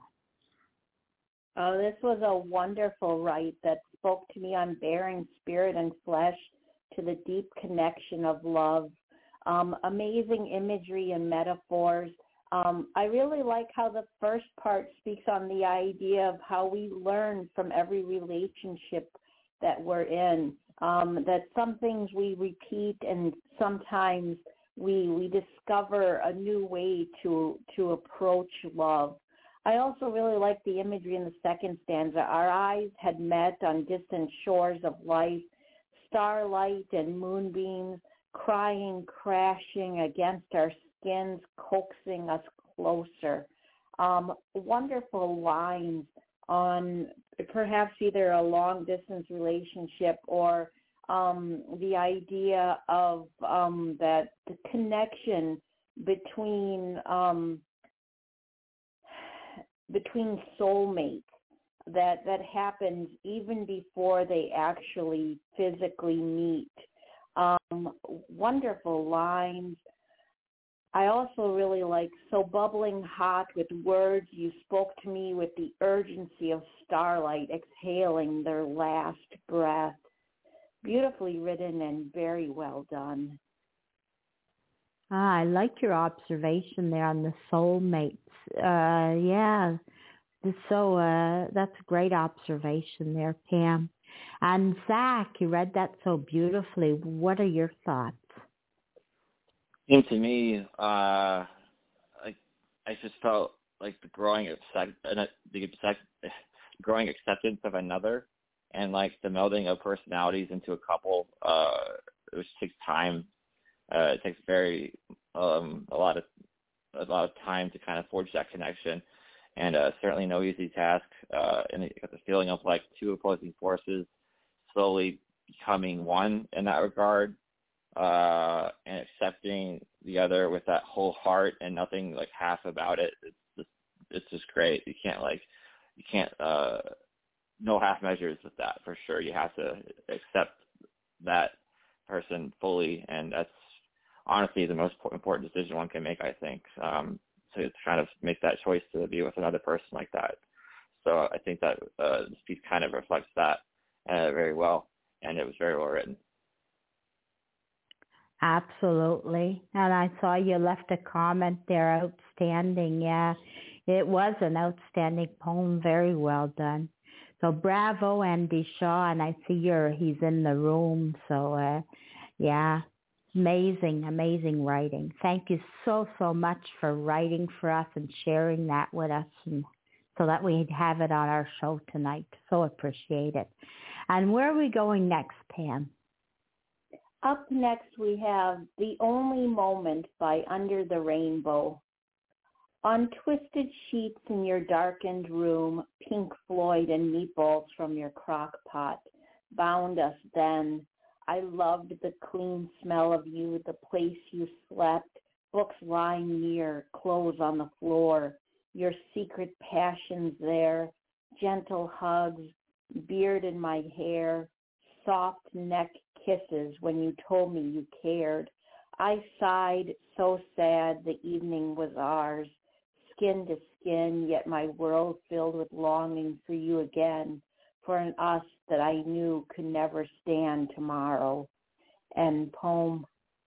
Oh, this was a wonderful write that spoke to me on bearing spirit and flesh to the deep connection of love. Um, amazing imagery and metaphors. Um, I really like how the first part speaks on the idea of how we learn from every relationship that we're in, um, that some things we repeat and sometimes we we discover a new way to to approach love. I also really like the imagery in the second stanza. Our eyes had met on distant shores of life, starlight and moonbeams crying, crashing against our skins, coaxing us closer. Um, wonderful lines on perhaps either a long-distance relationship or um, the idea of um, that the connection between um, between soulmates that that happens even before they actually physically meet. Um, wonderful lines. I also really like, so bubbling hot with words, you spoke to me with the urgency of starlight exhaling their last breath. Beautifully written and very well done. Ah, I like your observation there on the soulmates. Uh, yeah, so uh, that's a great observation there, Pam. And Zach, you read that so beautifully. What are your thoughts? And to me, uh, I I just felt like the growing accept, the accept, growing acceptance of another, and like the melding of personalities into a couple, uh, which takes time. Uh, it takes very um, a lot of a lot of time to kind of forge that connection, and uh, certainly no easy task. Uh, and you got the feeling of like two opposing forces slowly becoming one in that regard. Uh, and accepting the other with that whole heart and nothing like half about it. It's just, it's just great. You can't like, you can't, uh, no half measures with that for sure. You have to accept that person fully. And that's honestly the most important decision one can make, I think. Um, to kind of make that choice to be with another person like that. So I think that, uh, this piece kind of reflects that, uh, very well. And it was very well written. Absolutely. And I saw you left a comment there, outstanding. Yeah, it was an outstanding poem, very well done. So bravo, Andy Shaw, and I see you're, he's in the room. So, uh, yeah, amazing, amazing writing. Thank you so, so much for writing for us and sharing that with us and so that we'd have it on our show tonight. So appreciate it. And where are we going next, Pam? Up next, we have The Only Moment by Under the Rainbow. On twisted sheets in your darkened room, Pink Floyd and meatballs from your crock pot bound us then. I loved the clean smell of you, the place you slept, books lying near, clothes on the floor, your secret passions there, gentle hugs, beard in my hair, soft neck kisses when you told me you cared. I sighed, so sad the evening was ours, skin to skin, yet my world filled with longing for you again, for an us that I knew could never stand tomorrow. End poem.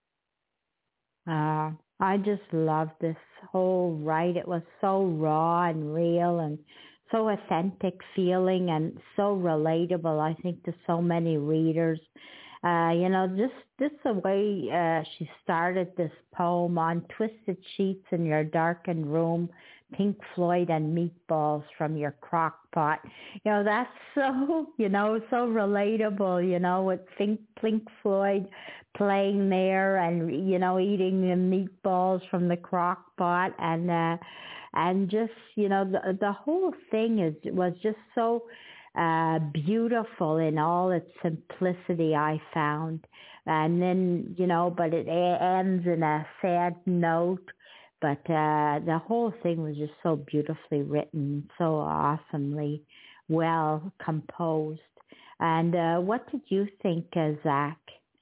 Uh, I just loved this whole write. It was so raw and real and so authentic feeling and so relatable, I think, to so many readers. Uh, you know, just, just the way uh, she started this poem, on twisted sheets in your darkened room, Pink Floyd and meatballs from your crock pot. You know, that's so, you know, so relatable, you know, with Pink, Pink Floyd playing there and, you know, eating the meatballs from the crock pot. And, uh, and just, you know, the, the whole thing is was just so uh, beautiful in all its simplicity, I found. And then, you know, but it ends in a sad note. But uh, the whole thing was just so beautifully written, so awesomely well composed. And uh, what did you think, uh, Zach?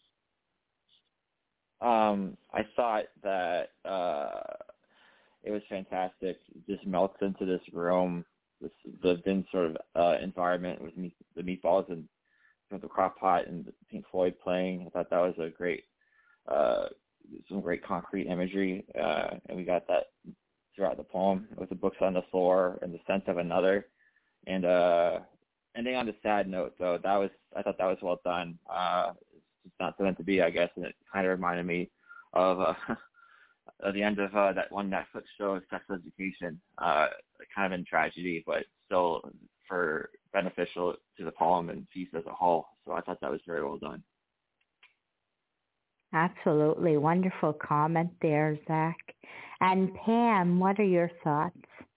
Um, I thought that uh, it was fantastic. It just melts into this room, this lived-in sort of uh, environment with meat, the meatballs and the crock pot and Pink Floyd playing. I thought that was a great, uh, some great concrete imagery, uh, and we got that throughout the poem with the books on the floor and the sense of another. And uh, ending on a sad note, though, that was I thought that was well done. Uh, it's not meant to be, I guess, and it kind of reminded me of uh, at the end of uh, that one Netflix show, Sex Education, uh, kind of in tragedy, but still for beneficial to the poem and piece as a whole. So I thought that was very well done. Absolutely. Wonderful comment there, Zach. And Pam, what are your thoughts?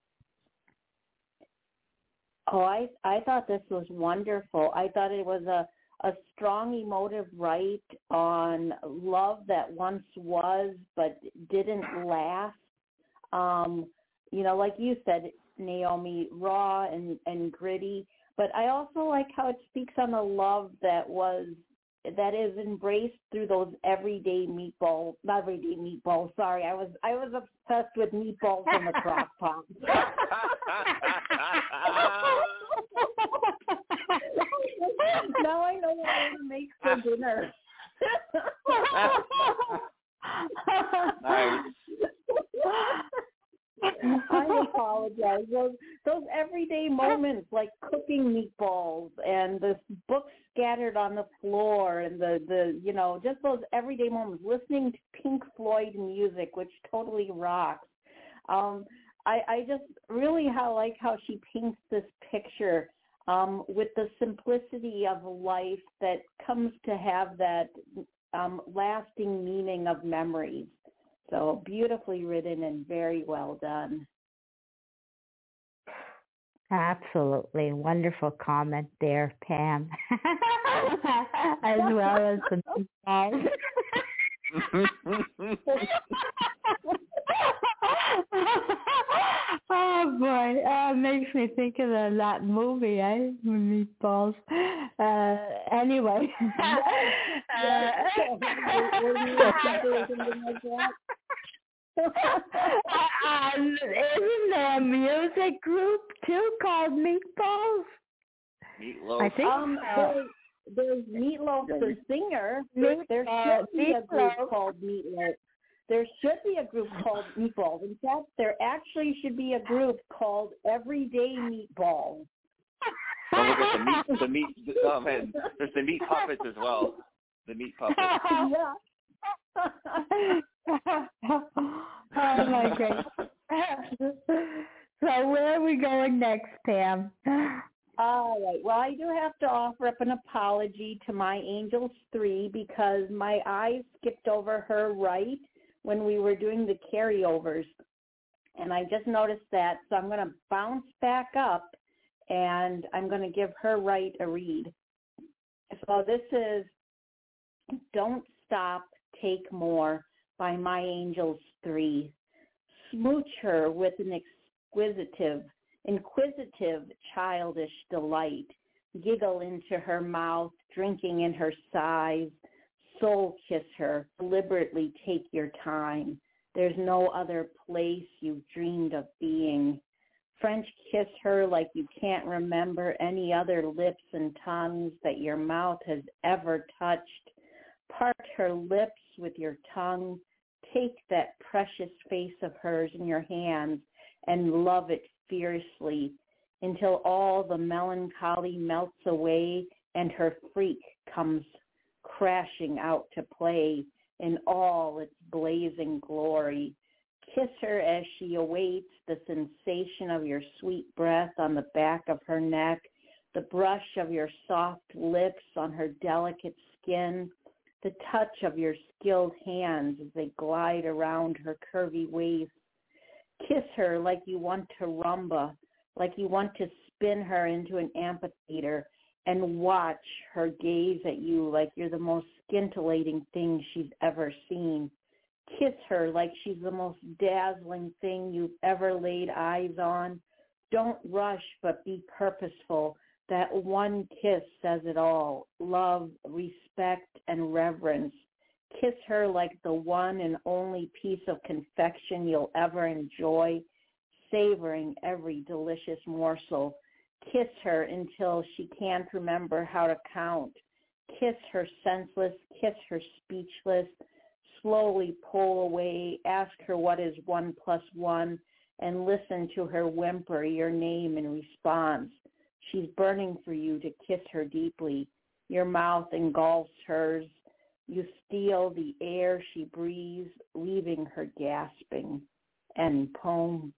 Oh, I I thought this was wonderful. I thought it was a, a strong emotive write on love that once was but didn't last. Um, you know, like you said, Naomi, raw and, and gritty. But I also like how it speaks on the love that was that is embraced through those everyday meatballs. Not everyday meatballs. Sorry, I was I was obsessed with meatballs in the crock pot. Now I know what I want to make for dinner. Nice. I apologize. Those those everyday moments, like cooking meatballs and the books scattered on the floor, and the, the you know just those everyday moments. Listening to Pink Floyd music, which totally rocks. Um, I, I just really how like how she paints this picture um, with the simplicity of life that comes to have that um, lasting meaning of memories. So beautifully written and very well done. Absolutely. Wonderful comment there, Pam. As well as the meatballs. Oh boy, uh, makes me think of the, that movie, eh? Meatballs. Uh, anyway. uh, um, isn't there a music group too called Meatballs? Meatloaf. I think um, so. there's, there's Meatloaf the singer. Meat, There uh, should be a group Meatloaf. called Meatloaf. There should be a group called Meatballs. In fact, there actually should be a group called Everyday Meatballs. Don't forget the meat. The meat. Oh man, there's the meat puppets as well. The meat puppets. Yeah. Oh my goodness. So where are we going next, Pam? All right. Well, I do have to offer up an apology to My Angels three because my eyes skipped over her right when we were doing the carryovers. And I just noticed that, so I'm going to bounce back up and I'm going to give her right a read. So this is Don't Stop, Take More by My Angels three. Smooch her with an exquisitive, inquisitive, childish delight. Giggle into her mouth, drinking in her sighs. Soul kiss her, deliberately take your time. There's no other place you've dreamed of being. French kiss her like you can't remember any other lips and tongues that your mouth has ever touched. Part her lips with your tongue. Take that precious face of hers in your hands and love it fiercely until all the melancholy melts away and her freak comes crashing out to play in all its blazing glory. Kiss her as she awaits the sensation of your sweet breath on the back of her neck, the brush of your soft lips on her delicate skin, the touch of your skilled hands as they glide around her curvy waist. Kiss her like you want to rumba, like you want to spin her into an amphitheater and watch her gaze at you like you're the most scintillating thing she's ever seen. Kiss her like she's the most dazzling thing you've ever laid eyes on. Don't rush, but be purposeful. That one kiss says it all. Love, respect, and reverence. Kiss her like the one and only piece of confection you'll ever enjoy, savoring every delicious morsel. Kiss her until she can't remember how to count. Kiss her senseless, kiss her speechless. Slowly pull away, ask her what is one plus one, and listen to her whimper your name in response. She's burning for you to kiss her deeply. Your mouth engulfs hers. You steal the air she breathes, leaving her gasping. End poem.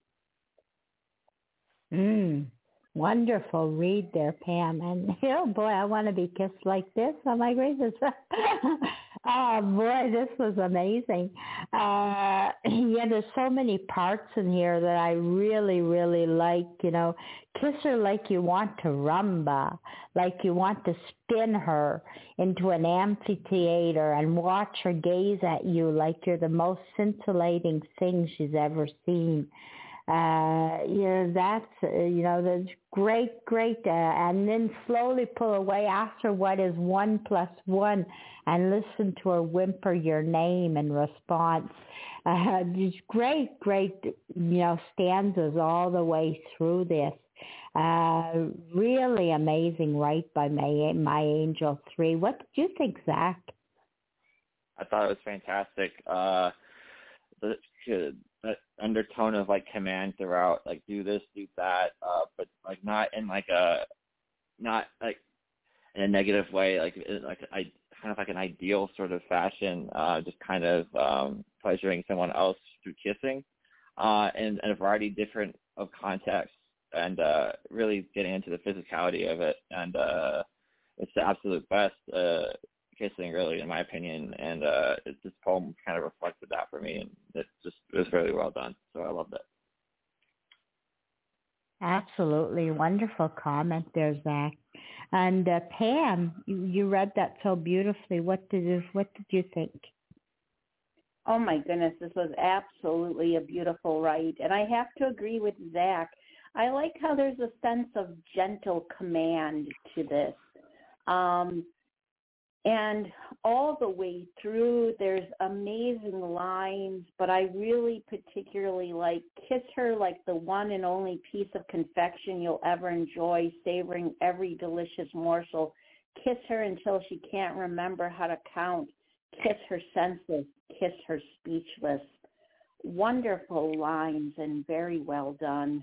Mm, wonderful read there, Pam. And oh boy, I want to be kissed like this. Oh my gracious. Oh boy, this was amazing. Uh, yeah, there's so many parts in here that I really, really like. You know, kiss her like you want to rumba, like you want to spin her into an amphitheater and watch her gaze at you like you're the most scintillating thing she's ever seen. Uh, you know, that's, uh, you know, that's great, great. Uh, and then slowly pull away after what is one plus one and listen to her whimper your name in response. Uh, these great, great, you know, stanzas all the way through this. Uh, really amazing, right, by my, my Angel three. What did you think, Zach? I thought it was fantastic. Uh, the, that undertone of like command throughout, like do this, do that, uh, but like not in like a, not like in a negative way, like like I kind of like an ideal sort of fashion, uh, just kind of um, pleasuring someone else through kissing, uh, and, and a variety different of contexts, and uh, really getting into the physicality of it, and uh, it's the absolute best uh, kissing, really, in my opinion, and uh, it, this poem kind of reflected that for me, and it just it was really well done, so I loved it. Absolutely wonderful comment there, Zach. And uh, Pam, you, you read that so beautifully. What did you, what did you think? Oh my goodness, this was absolutely a beautiful write, and I have to agree with Zach. I like how there's a sense of gentle command to this. Um, And all the way through, there's amazing lines, but I really particularly like kiss her like the one and only piece of confection you'll ever enjoy, savoring every delicious morsel. Kiss her until she can't remember how to count. Kiss her senseless, kiss her speechless. Wonderful lines and very well done.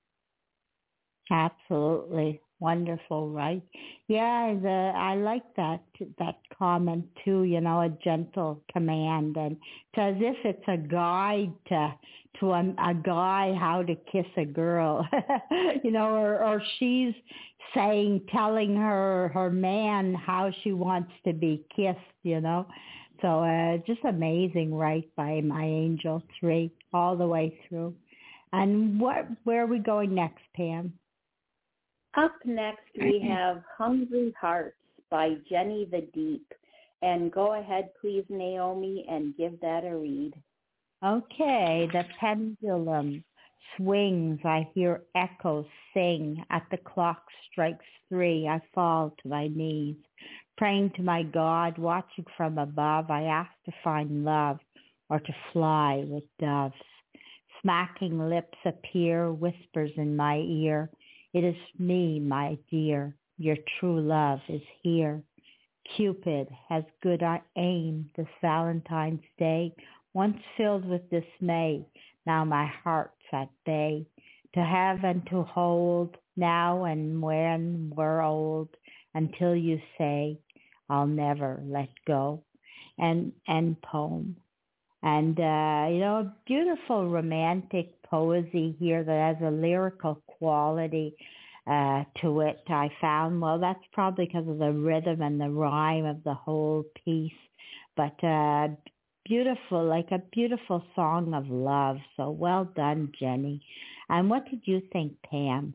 Absolutely. Wonderful, right? Yeah, the, I like that that comment too, you know, a gentle command. And it's as if it's a guide to to a, a guy how to kiss a girl, you know, or, or she's saying, telling her, her man how she wants to be kissed, you know. So uh, just amazing, right, by My Angel three all the way through. And what, where are we going next, Pam? Up next, we have Hungry Hearts by Jenny the Deep. And go ahead, please, Naomi, and give that a read. Okay, the pendulum swings. I hear echoes sing. At the clock strikes three, I fall to my knees. Praying to my God, watching from above, I ask to find love or to fly with doves. Smacking lips appear, whispers in my ear. It is me, my dear, your true love is here. Cupid has good aim this Valentine's Day, once filled with dismay, now my heart's at bay. To have and to hold, now and when we're old, until you say, I'll never let go. And end poem. And, uh, you know, a beautiful romantic poesy here that has a lyrical quality uh, to it, I found. Well, that's probably because of the rhythm and the rhyme of the whole piece. But uh, beautiful, like a beautiful song of love. So well done, Jenny. And what did you think, Pam?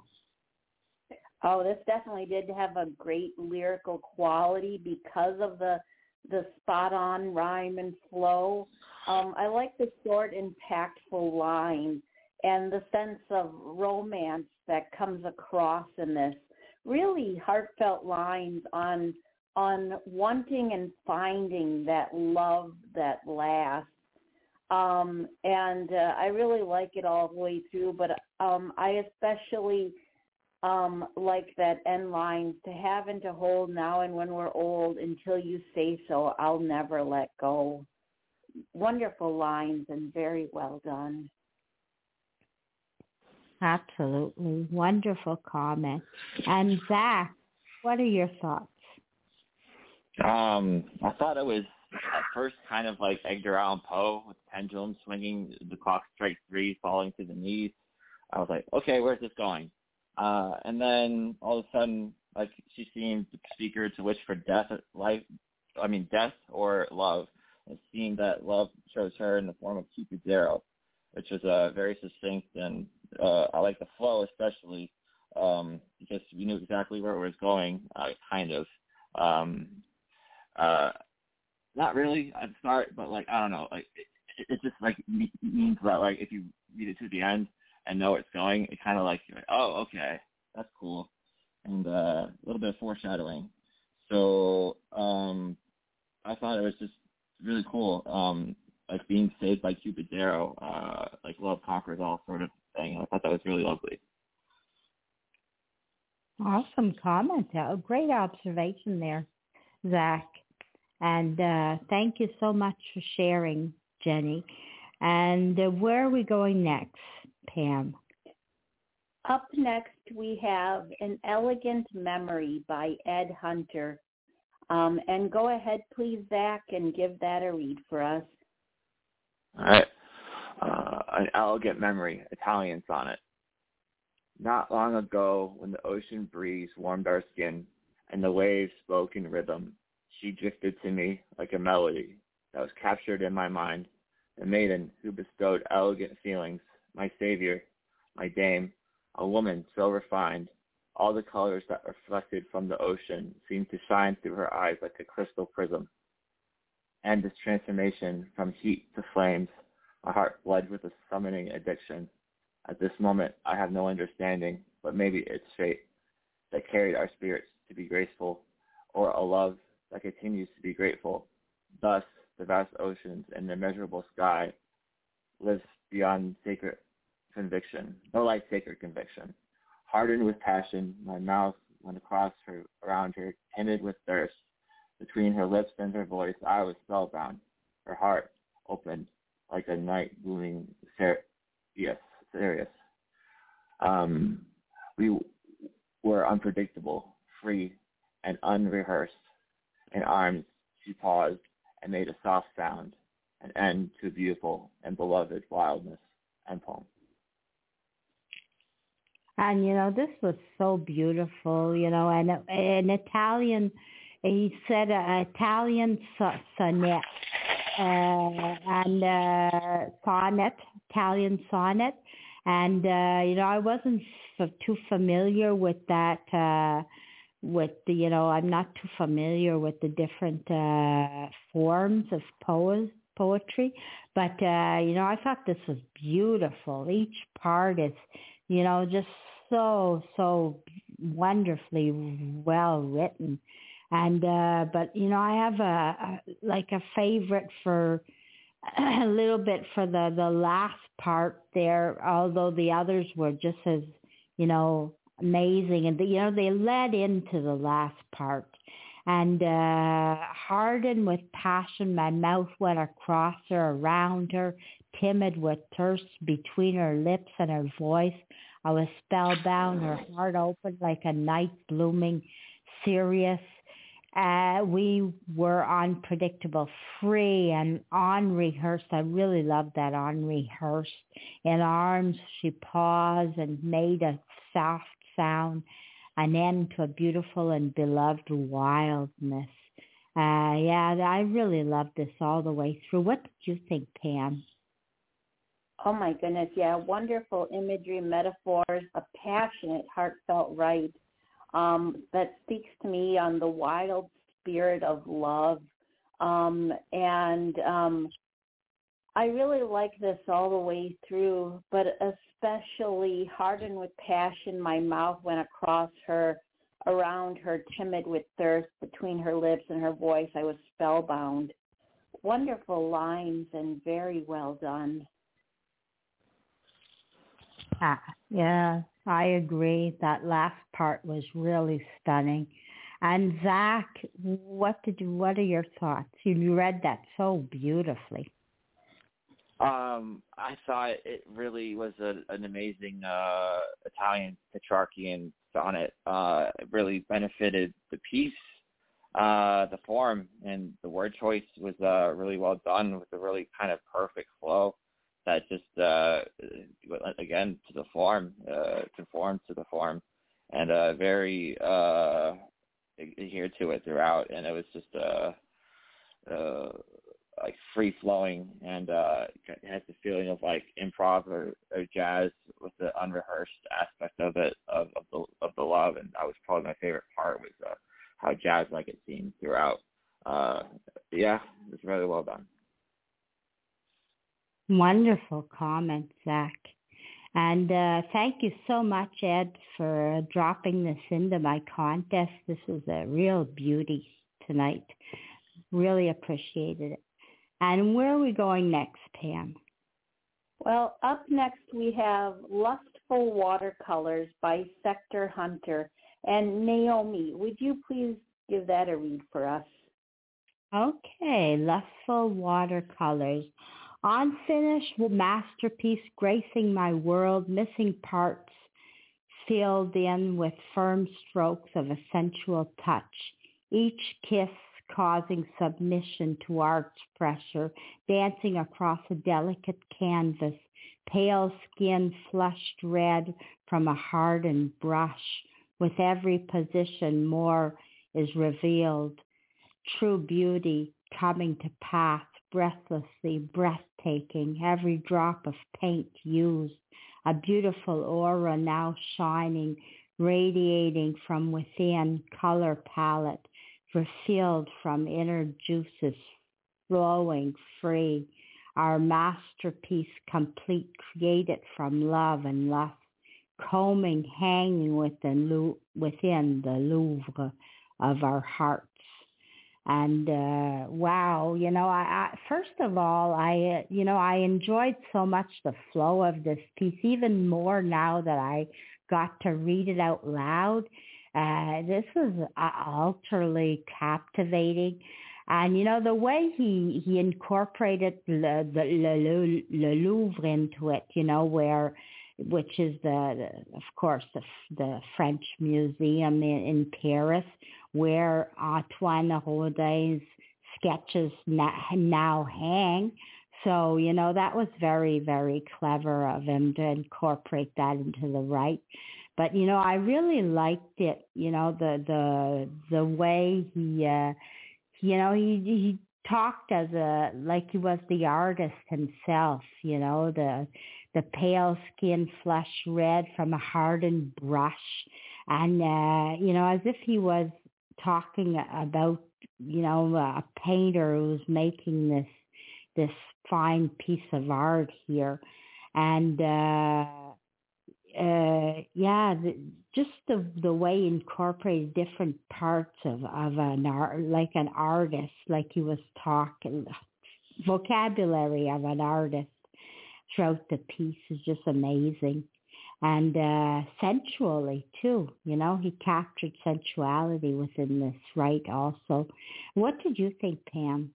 Oh, this definitely did have a great lyrical quality because of the the spot-on rhyme and flow. Um, I like the short, impactful line and the sense of romance that comes across in this. Really heartfelt lines on on wanting and finding that love that lasts. Um, and uh, I really like it all the way through, but um, I especially um, like that end line, to have and to hold now and when we're old, until you say so, I'll never let go. Wonderful lines and very well done. Absolutely. Wonderful comment. And Zach, what are your thoughts? Um, I thought it was at first kind of like Edgar Allan Poe with the pendulum swinging, the clock strikes three, falling to the knees. I was like, okay, where's this going? Uh, and then all of a sudden, like she seemed the speaker to wish for death, life, I mean, death or love. And seeing that love chose her in the form of Cupid's arrow, which was uh, very succinct, and uh, I like the flow especially um, because we knew exactly where it was going, uh, kind of. Um, uh, not really at the start, but like I don't know, like it, it just like means that like if you read it to the end and know where it's going, it kind of like you're like, oh, okay, that's cool, and uh, a little bit of foreshadowing. So um, I thought it was just really cool, um, like being saved by Cupid's arrow, uh, like love conquers all sort of thing. I thought that was really lovely. Awesome comment. Uh, great observation there, Zach. And uh, thank you so much for sharing, Jenny. And uh, where are we going next, Pam? Up next, we have An Elegant Memory by Ed Hunter. Um, and go ahead, please, Zach, and give that a read for us. All right. Uh, An Elegant Memory, Italian sonnet. Not long ago, when the ocean breeze warmed our skin and the waves spoke in rhythm, she drifted to me like a melody that was captured in my mind, the maiden who bestowed elegant feelings, my savior, my dame, a woman so refined. All the colors that reflected from the ocean seemed to shine through her eyes like a crystal prism. And this transformation from heat to flames, my heart bled with a summoning addiction. At this moment, I have no understanding, but maybe it's fate that carried our spirits to be graceful, or a love that continues to be grateful. Thus, the vast oceans and the immeasurable sky lives beyond sacred conviction, no like sacred conviction. Hardened with passion, my mouth went across her, around her, timid with thirst. Between her lips and her voice, I was spellbound. Her heart opened like a night blooming ser- yes, serious. Um, we were unpredictable, free, and unrehearsed. In arms, she paused and made a soft sound, an end to beautiful and beloved wildness. End poem. And, you know, this was so beautiful, you know, and an Italian, he said an Italian sonnet, uh, and uh, sonnet, Italian sonnet. And, uh, you know, I wasn't f- too familiar with that, uh, with the, you know, I'm not too familiar with the different uh, forms of poes, poetry. But, uh, you know, I thought this was beautiful. Each part is, you know, just so, so wonderfully well written. And, uh, but, you know, I have a, a like a favorite for a little bit for the, the last part there, although the others were just as, you know, amazing. And, the, you know, they led into the last part. And uh, hardened with passion, my mouth went across her, around her, timid with thirst between her lips and her voice. I was spellbound, her heart opened like a night blooming, serious. Uh, we were unpredictable, free and unrehearsed. I really loved that, unrehearsed. In arms, she paused and made a soft sound, an end to a beautiful and beloved wildness. Uh, yeah, I really loved this all the way through. What did you think, Pam? Oh, my goodness, yeah, wonderful imagery, metaphors, a passionate, heartfelt write um, that speaks to me on the wild spirit of love. Um, and um, I really like this all the way through, but especially hardened with passion, my mouth went across her, around her, timid with thirst, between her lips and her voice. I was spellbound. Wonderful lines and very well done. Ah, yeah, I agree. That last part was really stunning. And Zach, what did you, what are your thoughts? You read that so beautifully. Um, I thought it really was a, an amazing uh, Italian Petrarchian sonnet. Uh, it really benefited the piece, uh, the form, and the word choice was uh, really well done with a really kind of perfect flow that just, uh, again, to the form, uh, conformed to the form, and uh, very uh, adhered to it throughout. And it was just, uh, uh, like free flowing, and uh, it has the feeling of like improv or, or jazz with the unrehearsed aspect of it, of, of the of the love. And that was probably my favorite part, was uh, how jazz like it seemed throughout. Uh, yeah, it's really well done. Wonderful comment, Zach. And uh, thank you so much, Ed, for dropping this into my contest. This was a real beauty tonight. Really appreciated it. And where are we going next, Pam? Well, up next we have Lustful Watercolors by Sector Hunter. And Naomi, would you please give that a read for us? Okay, Lustful Watercolors. Unfinished masterpiece gracing my world, missing parts filled in with firm strokes of a sensual touch. Each kiss causing submission to art's pressure, dancing across a delicate canvas, pale skin flushed red from a hardened brush. With every position more is revealed. True beauty coming to pass, breathlessly breathtaking, every drop of paint used, a beautiful aura now shining, radiating from within, color palette, refilled from inner juices, flowing free, our masterpiece complete, created from love and lust, combing, hanging within, within the Louvre of our hearts. And uh, wow, you know, I, I first of all, I, uh, you know, I enjoyed so much the flow of this piece, even more now that I got to read it out loud. Uh, this was uh, utterly captivating. And, you know, the way he, he incorporated the, the, le, le Louvre into it, you know, where, which is the, the of course, the, the French Museum in, in Paris, where Antoine Rodin's sketches na- now hang. So, you know, that was very, very clever of him to incorporate that into the right. But, you know, I really liked it, you know, the the the way he, uh, you know, he he talked as a, like he was the artist himself, you know, the the pale skin, flush red from a hardened brush. And, uh, you know, as if he was talking about, you know, a painter who's making this this fine piece of art here. And, uh, uh, yeah, the, just the the way he incorporated different parts of, of an art, like an artist, like he was talking, vocabulary of an artist throughout the piece is just amazing. And uh, sensually, too, you know, he captured sensuality within this, right, also. What did you think, Pam?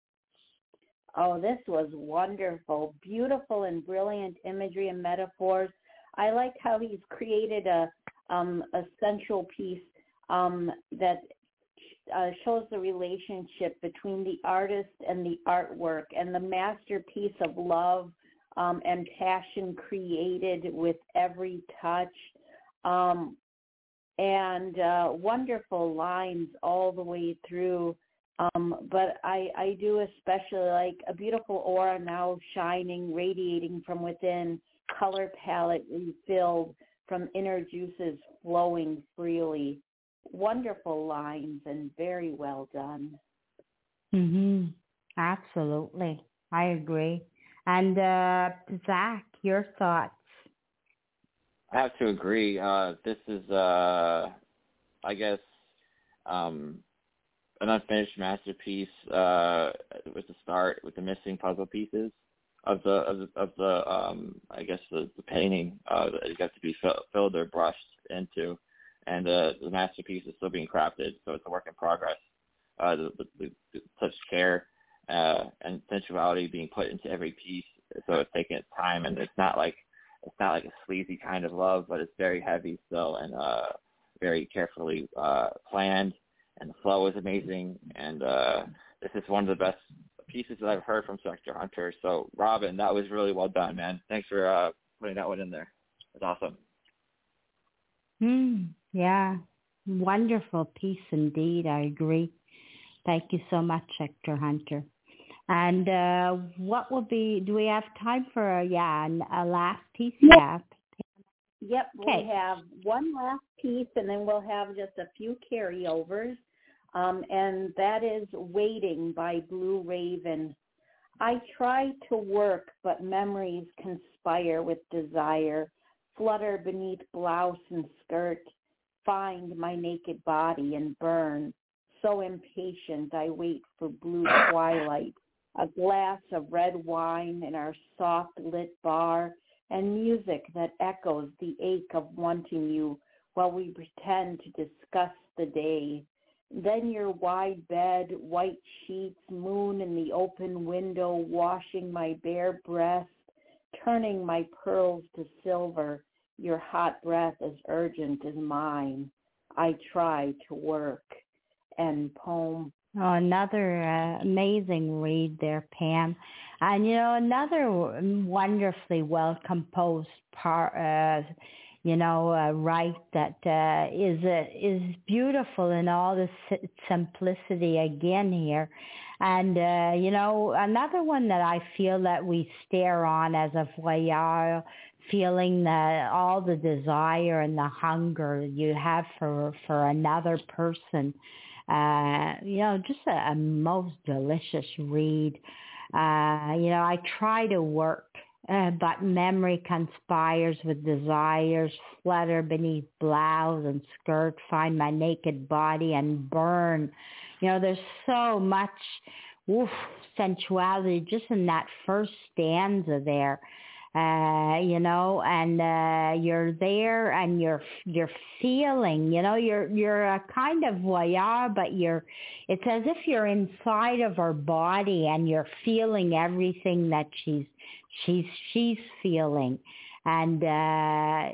Oh, this was wonderful. Beautiful and brilliant imagery and metaphors. I like how he's created a um, a central piece um, that uh, shows the relationship between the artist and the artwork, and the masterpiece of love um, and passion created with every touch, um, and uh, wonderful lines all the way through. Um, but I, I do especially like a beautiful aura now shining, radiating from within, color palette refilled, from inner juices flowing freely. Wonderful lines and very well done. Mm-hmm. Absolutely. I agree. And uh, Zach, your thoughts? I have to agree. Uh, this is, uh, I guess, um, an unfinished masterpiece uh, with the start, with the missing puzzle pieces of the of the, of the um, I guess the, the painting uh, that it got to be fill, filled or brushed into, and uh, the masterpiece is still being crafted, so it's a work in progress. Uh, the, the, the such care uh, and sensuality being put into every piece, so it's taking its time, and it's not like it's not like a sleazy kind of love, but it's very heavy still and uh, very carefully uh, planned. And the flow is amazing, and uh, this is one of the best pieces that I've heard from Sector Hunter. So, Robin, that was really well done, man. Thanks for uh, putting that one in there. It's awesome. Mm, yeah, wonderful piece indeed. I agree. Thank you so much, Hector Hunter. And uh, what will be, do we have time for, a, yeah, a last piece? Yep. Yeah. Yep, Okay. we have one last piece, and then we'll have just a few carryovers, um, and that is Waiting by Blue Raven. I try to work, but memories conspire with desire, flutter beneath blouse and skirt, find my naked body and burn. So impatient, I wait for blue twilight, a glass of red wine in our soft-lit bar, and music that echoes the ache of wanting you while we pretend to discuss the day. Then your wide bed, white sheets, moon in the open window, washing my bare breast, turning my pearls to silver, your hot breath as urgent as mine. I try to work. End poem. Oh, another uh, amazing read there, Pam. And, you know, another wonderfully well-composed part, uh, you know, uh, right that uh, is uh, is beautiful in all the simplicity again here. And, uh, you know, another one that I feel that we stare on as a voyeur, feeling that all the desire and the hunger you have for, for another person. Uh, you know, just a, a most delicious read. Uh, you know, I try to work, uh, but memory conspires with desires, flutter beneath blouse and skirt, find my naked body and burn. You know, there's so much oof, sensuality just in that first stanza there. Uh, you know, and uh, you're there and you're you're feeling, you know, you're you're a kind of voyeur, but you're, it's as if you're inside of her body and you're feeling everything that she's she's she's feeling, and uh,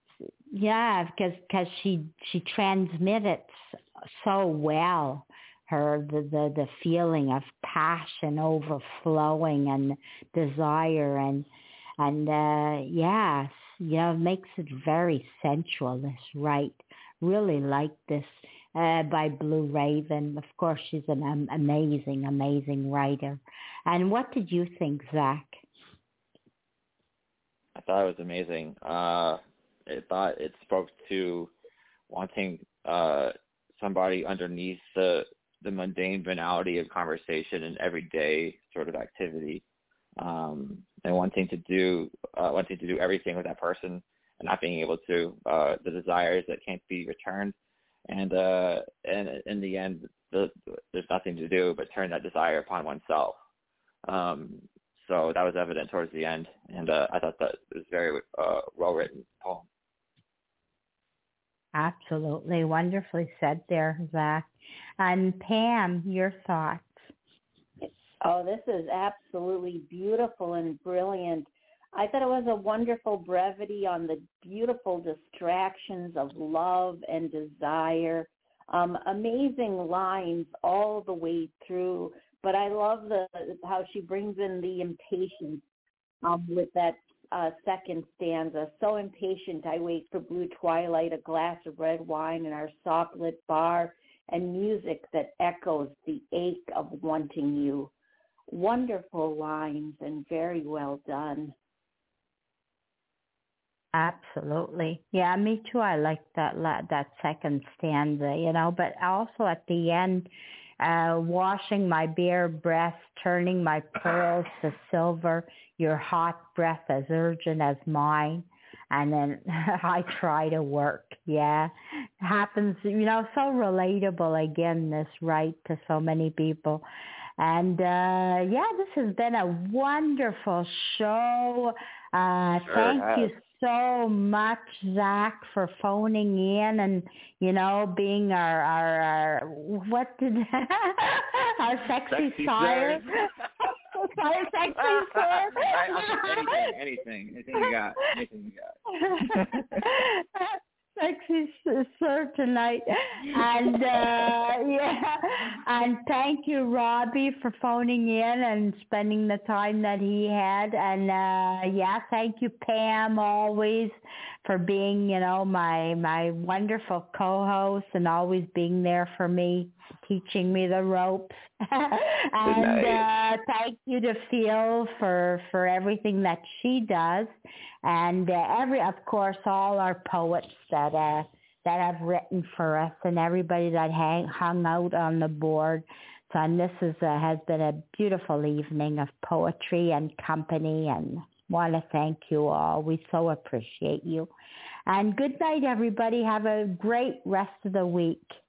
yeah, because because she she transmits it so well. Her the, the the feeling of passion overflowing and desire and. And, uh, yeah, you know, it makes it very sensual, this right. Really like this uh, by Blue Raven. Of course, she's an um, amazing, amazing writer. And what did you think, Zach? I thought it was amazing. Uh, I thought it spoke to wanting uh, somebody underneath the, the mundane banality of conversation and everyday sort of activity. Um, and wanting to do uh, wanting to do everything with that person and not being able to, uh, the desires that can't be returned, and uh, and in the end, the, there's nothing to do but turn that desire upon oneself. Um, so that was evident towards the end, and uh, I thought that it was very uh, well written poem. Absolutely wonderfully said there, Zach. And Pam, your thoughts? Oh, this is absolutely beautiful and brilliant. I thought it was a wonderful brevity on the beautiful distractions of love and desire. Um, amazing lines all the way through. But I love the how she brings in the impatience um, with that uh, second stanza. So impatient, I wait for blue twilight, a glass of red wine in our soft-lit bar, and music that echoes the ache of wanting you. Wonderful lines and very well done. Absolutely. Yeah, me too. I like that that second stanza, you know, but also at the end, uh, washing my bare breast, turning my pearls to silver, your hot breath as urgent as mine. And then I try to work. Yeah. Happens, you know, so relatable again, this right to so many people. And, uh, yeah, this has been a wonderful show. Uh, Sure thank has. you so much, Zach, for phoning in and, you know, being our, our, our what did, our sexy, Sexy sire. sir. Our sexy sir. anything, anything, anything you got, anything you got. Sexy sir, tonight. And uh, yeah, and thank you, Robbie, for phoning in and spending the time that he had. And uh, yeah, thank you, Pam, always for being, you know, my my wonderful co-host and always being there for me, teaching me the ropes. And uh, thank you to Phil for for everything that she does, and uh, every, of course, all our poets that uh, that have written for us, and everybody that hang, hung out on the board. So, and this is a, has been a beautiful evening of poetry and company, and want to thank you all. We so appreciate you. And good night, everybody. Have a great rest of the week.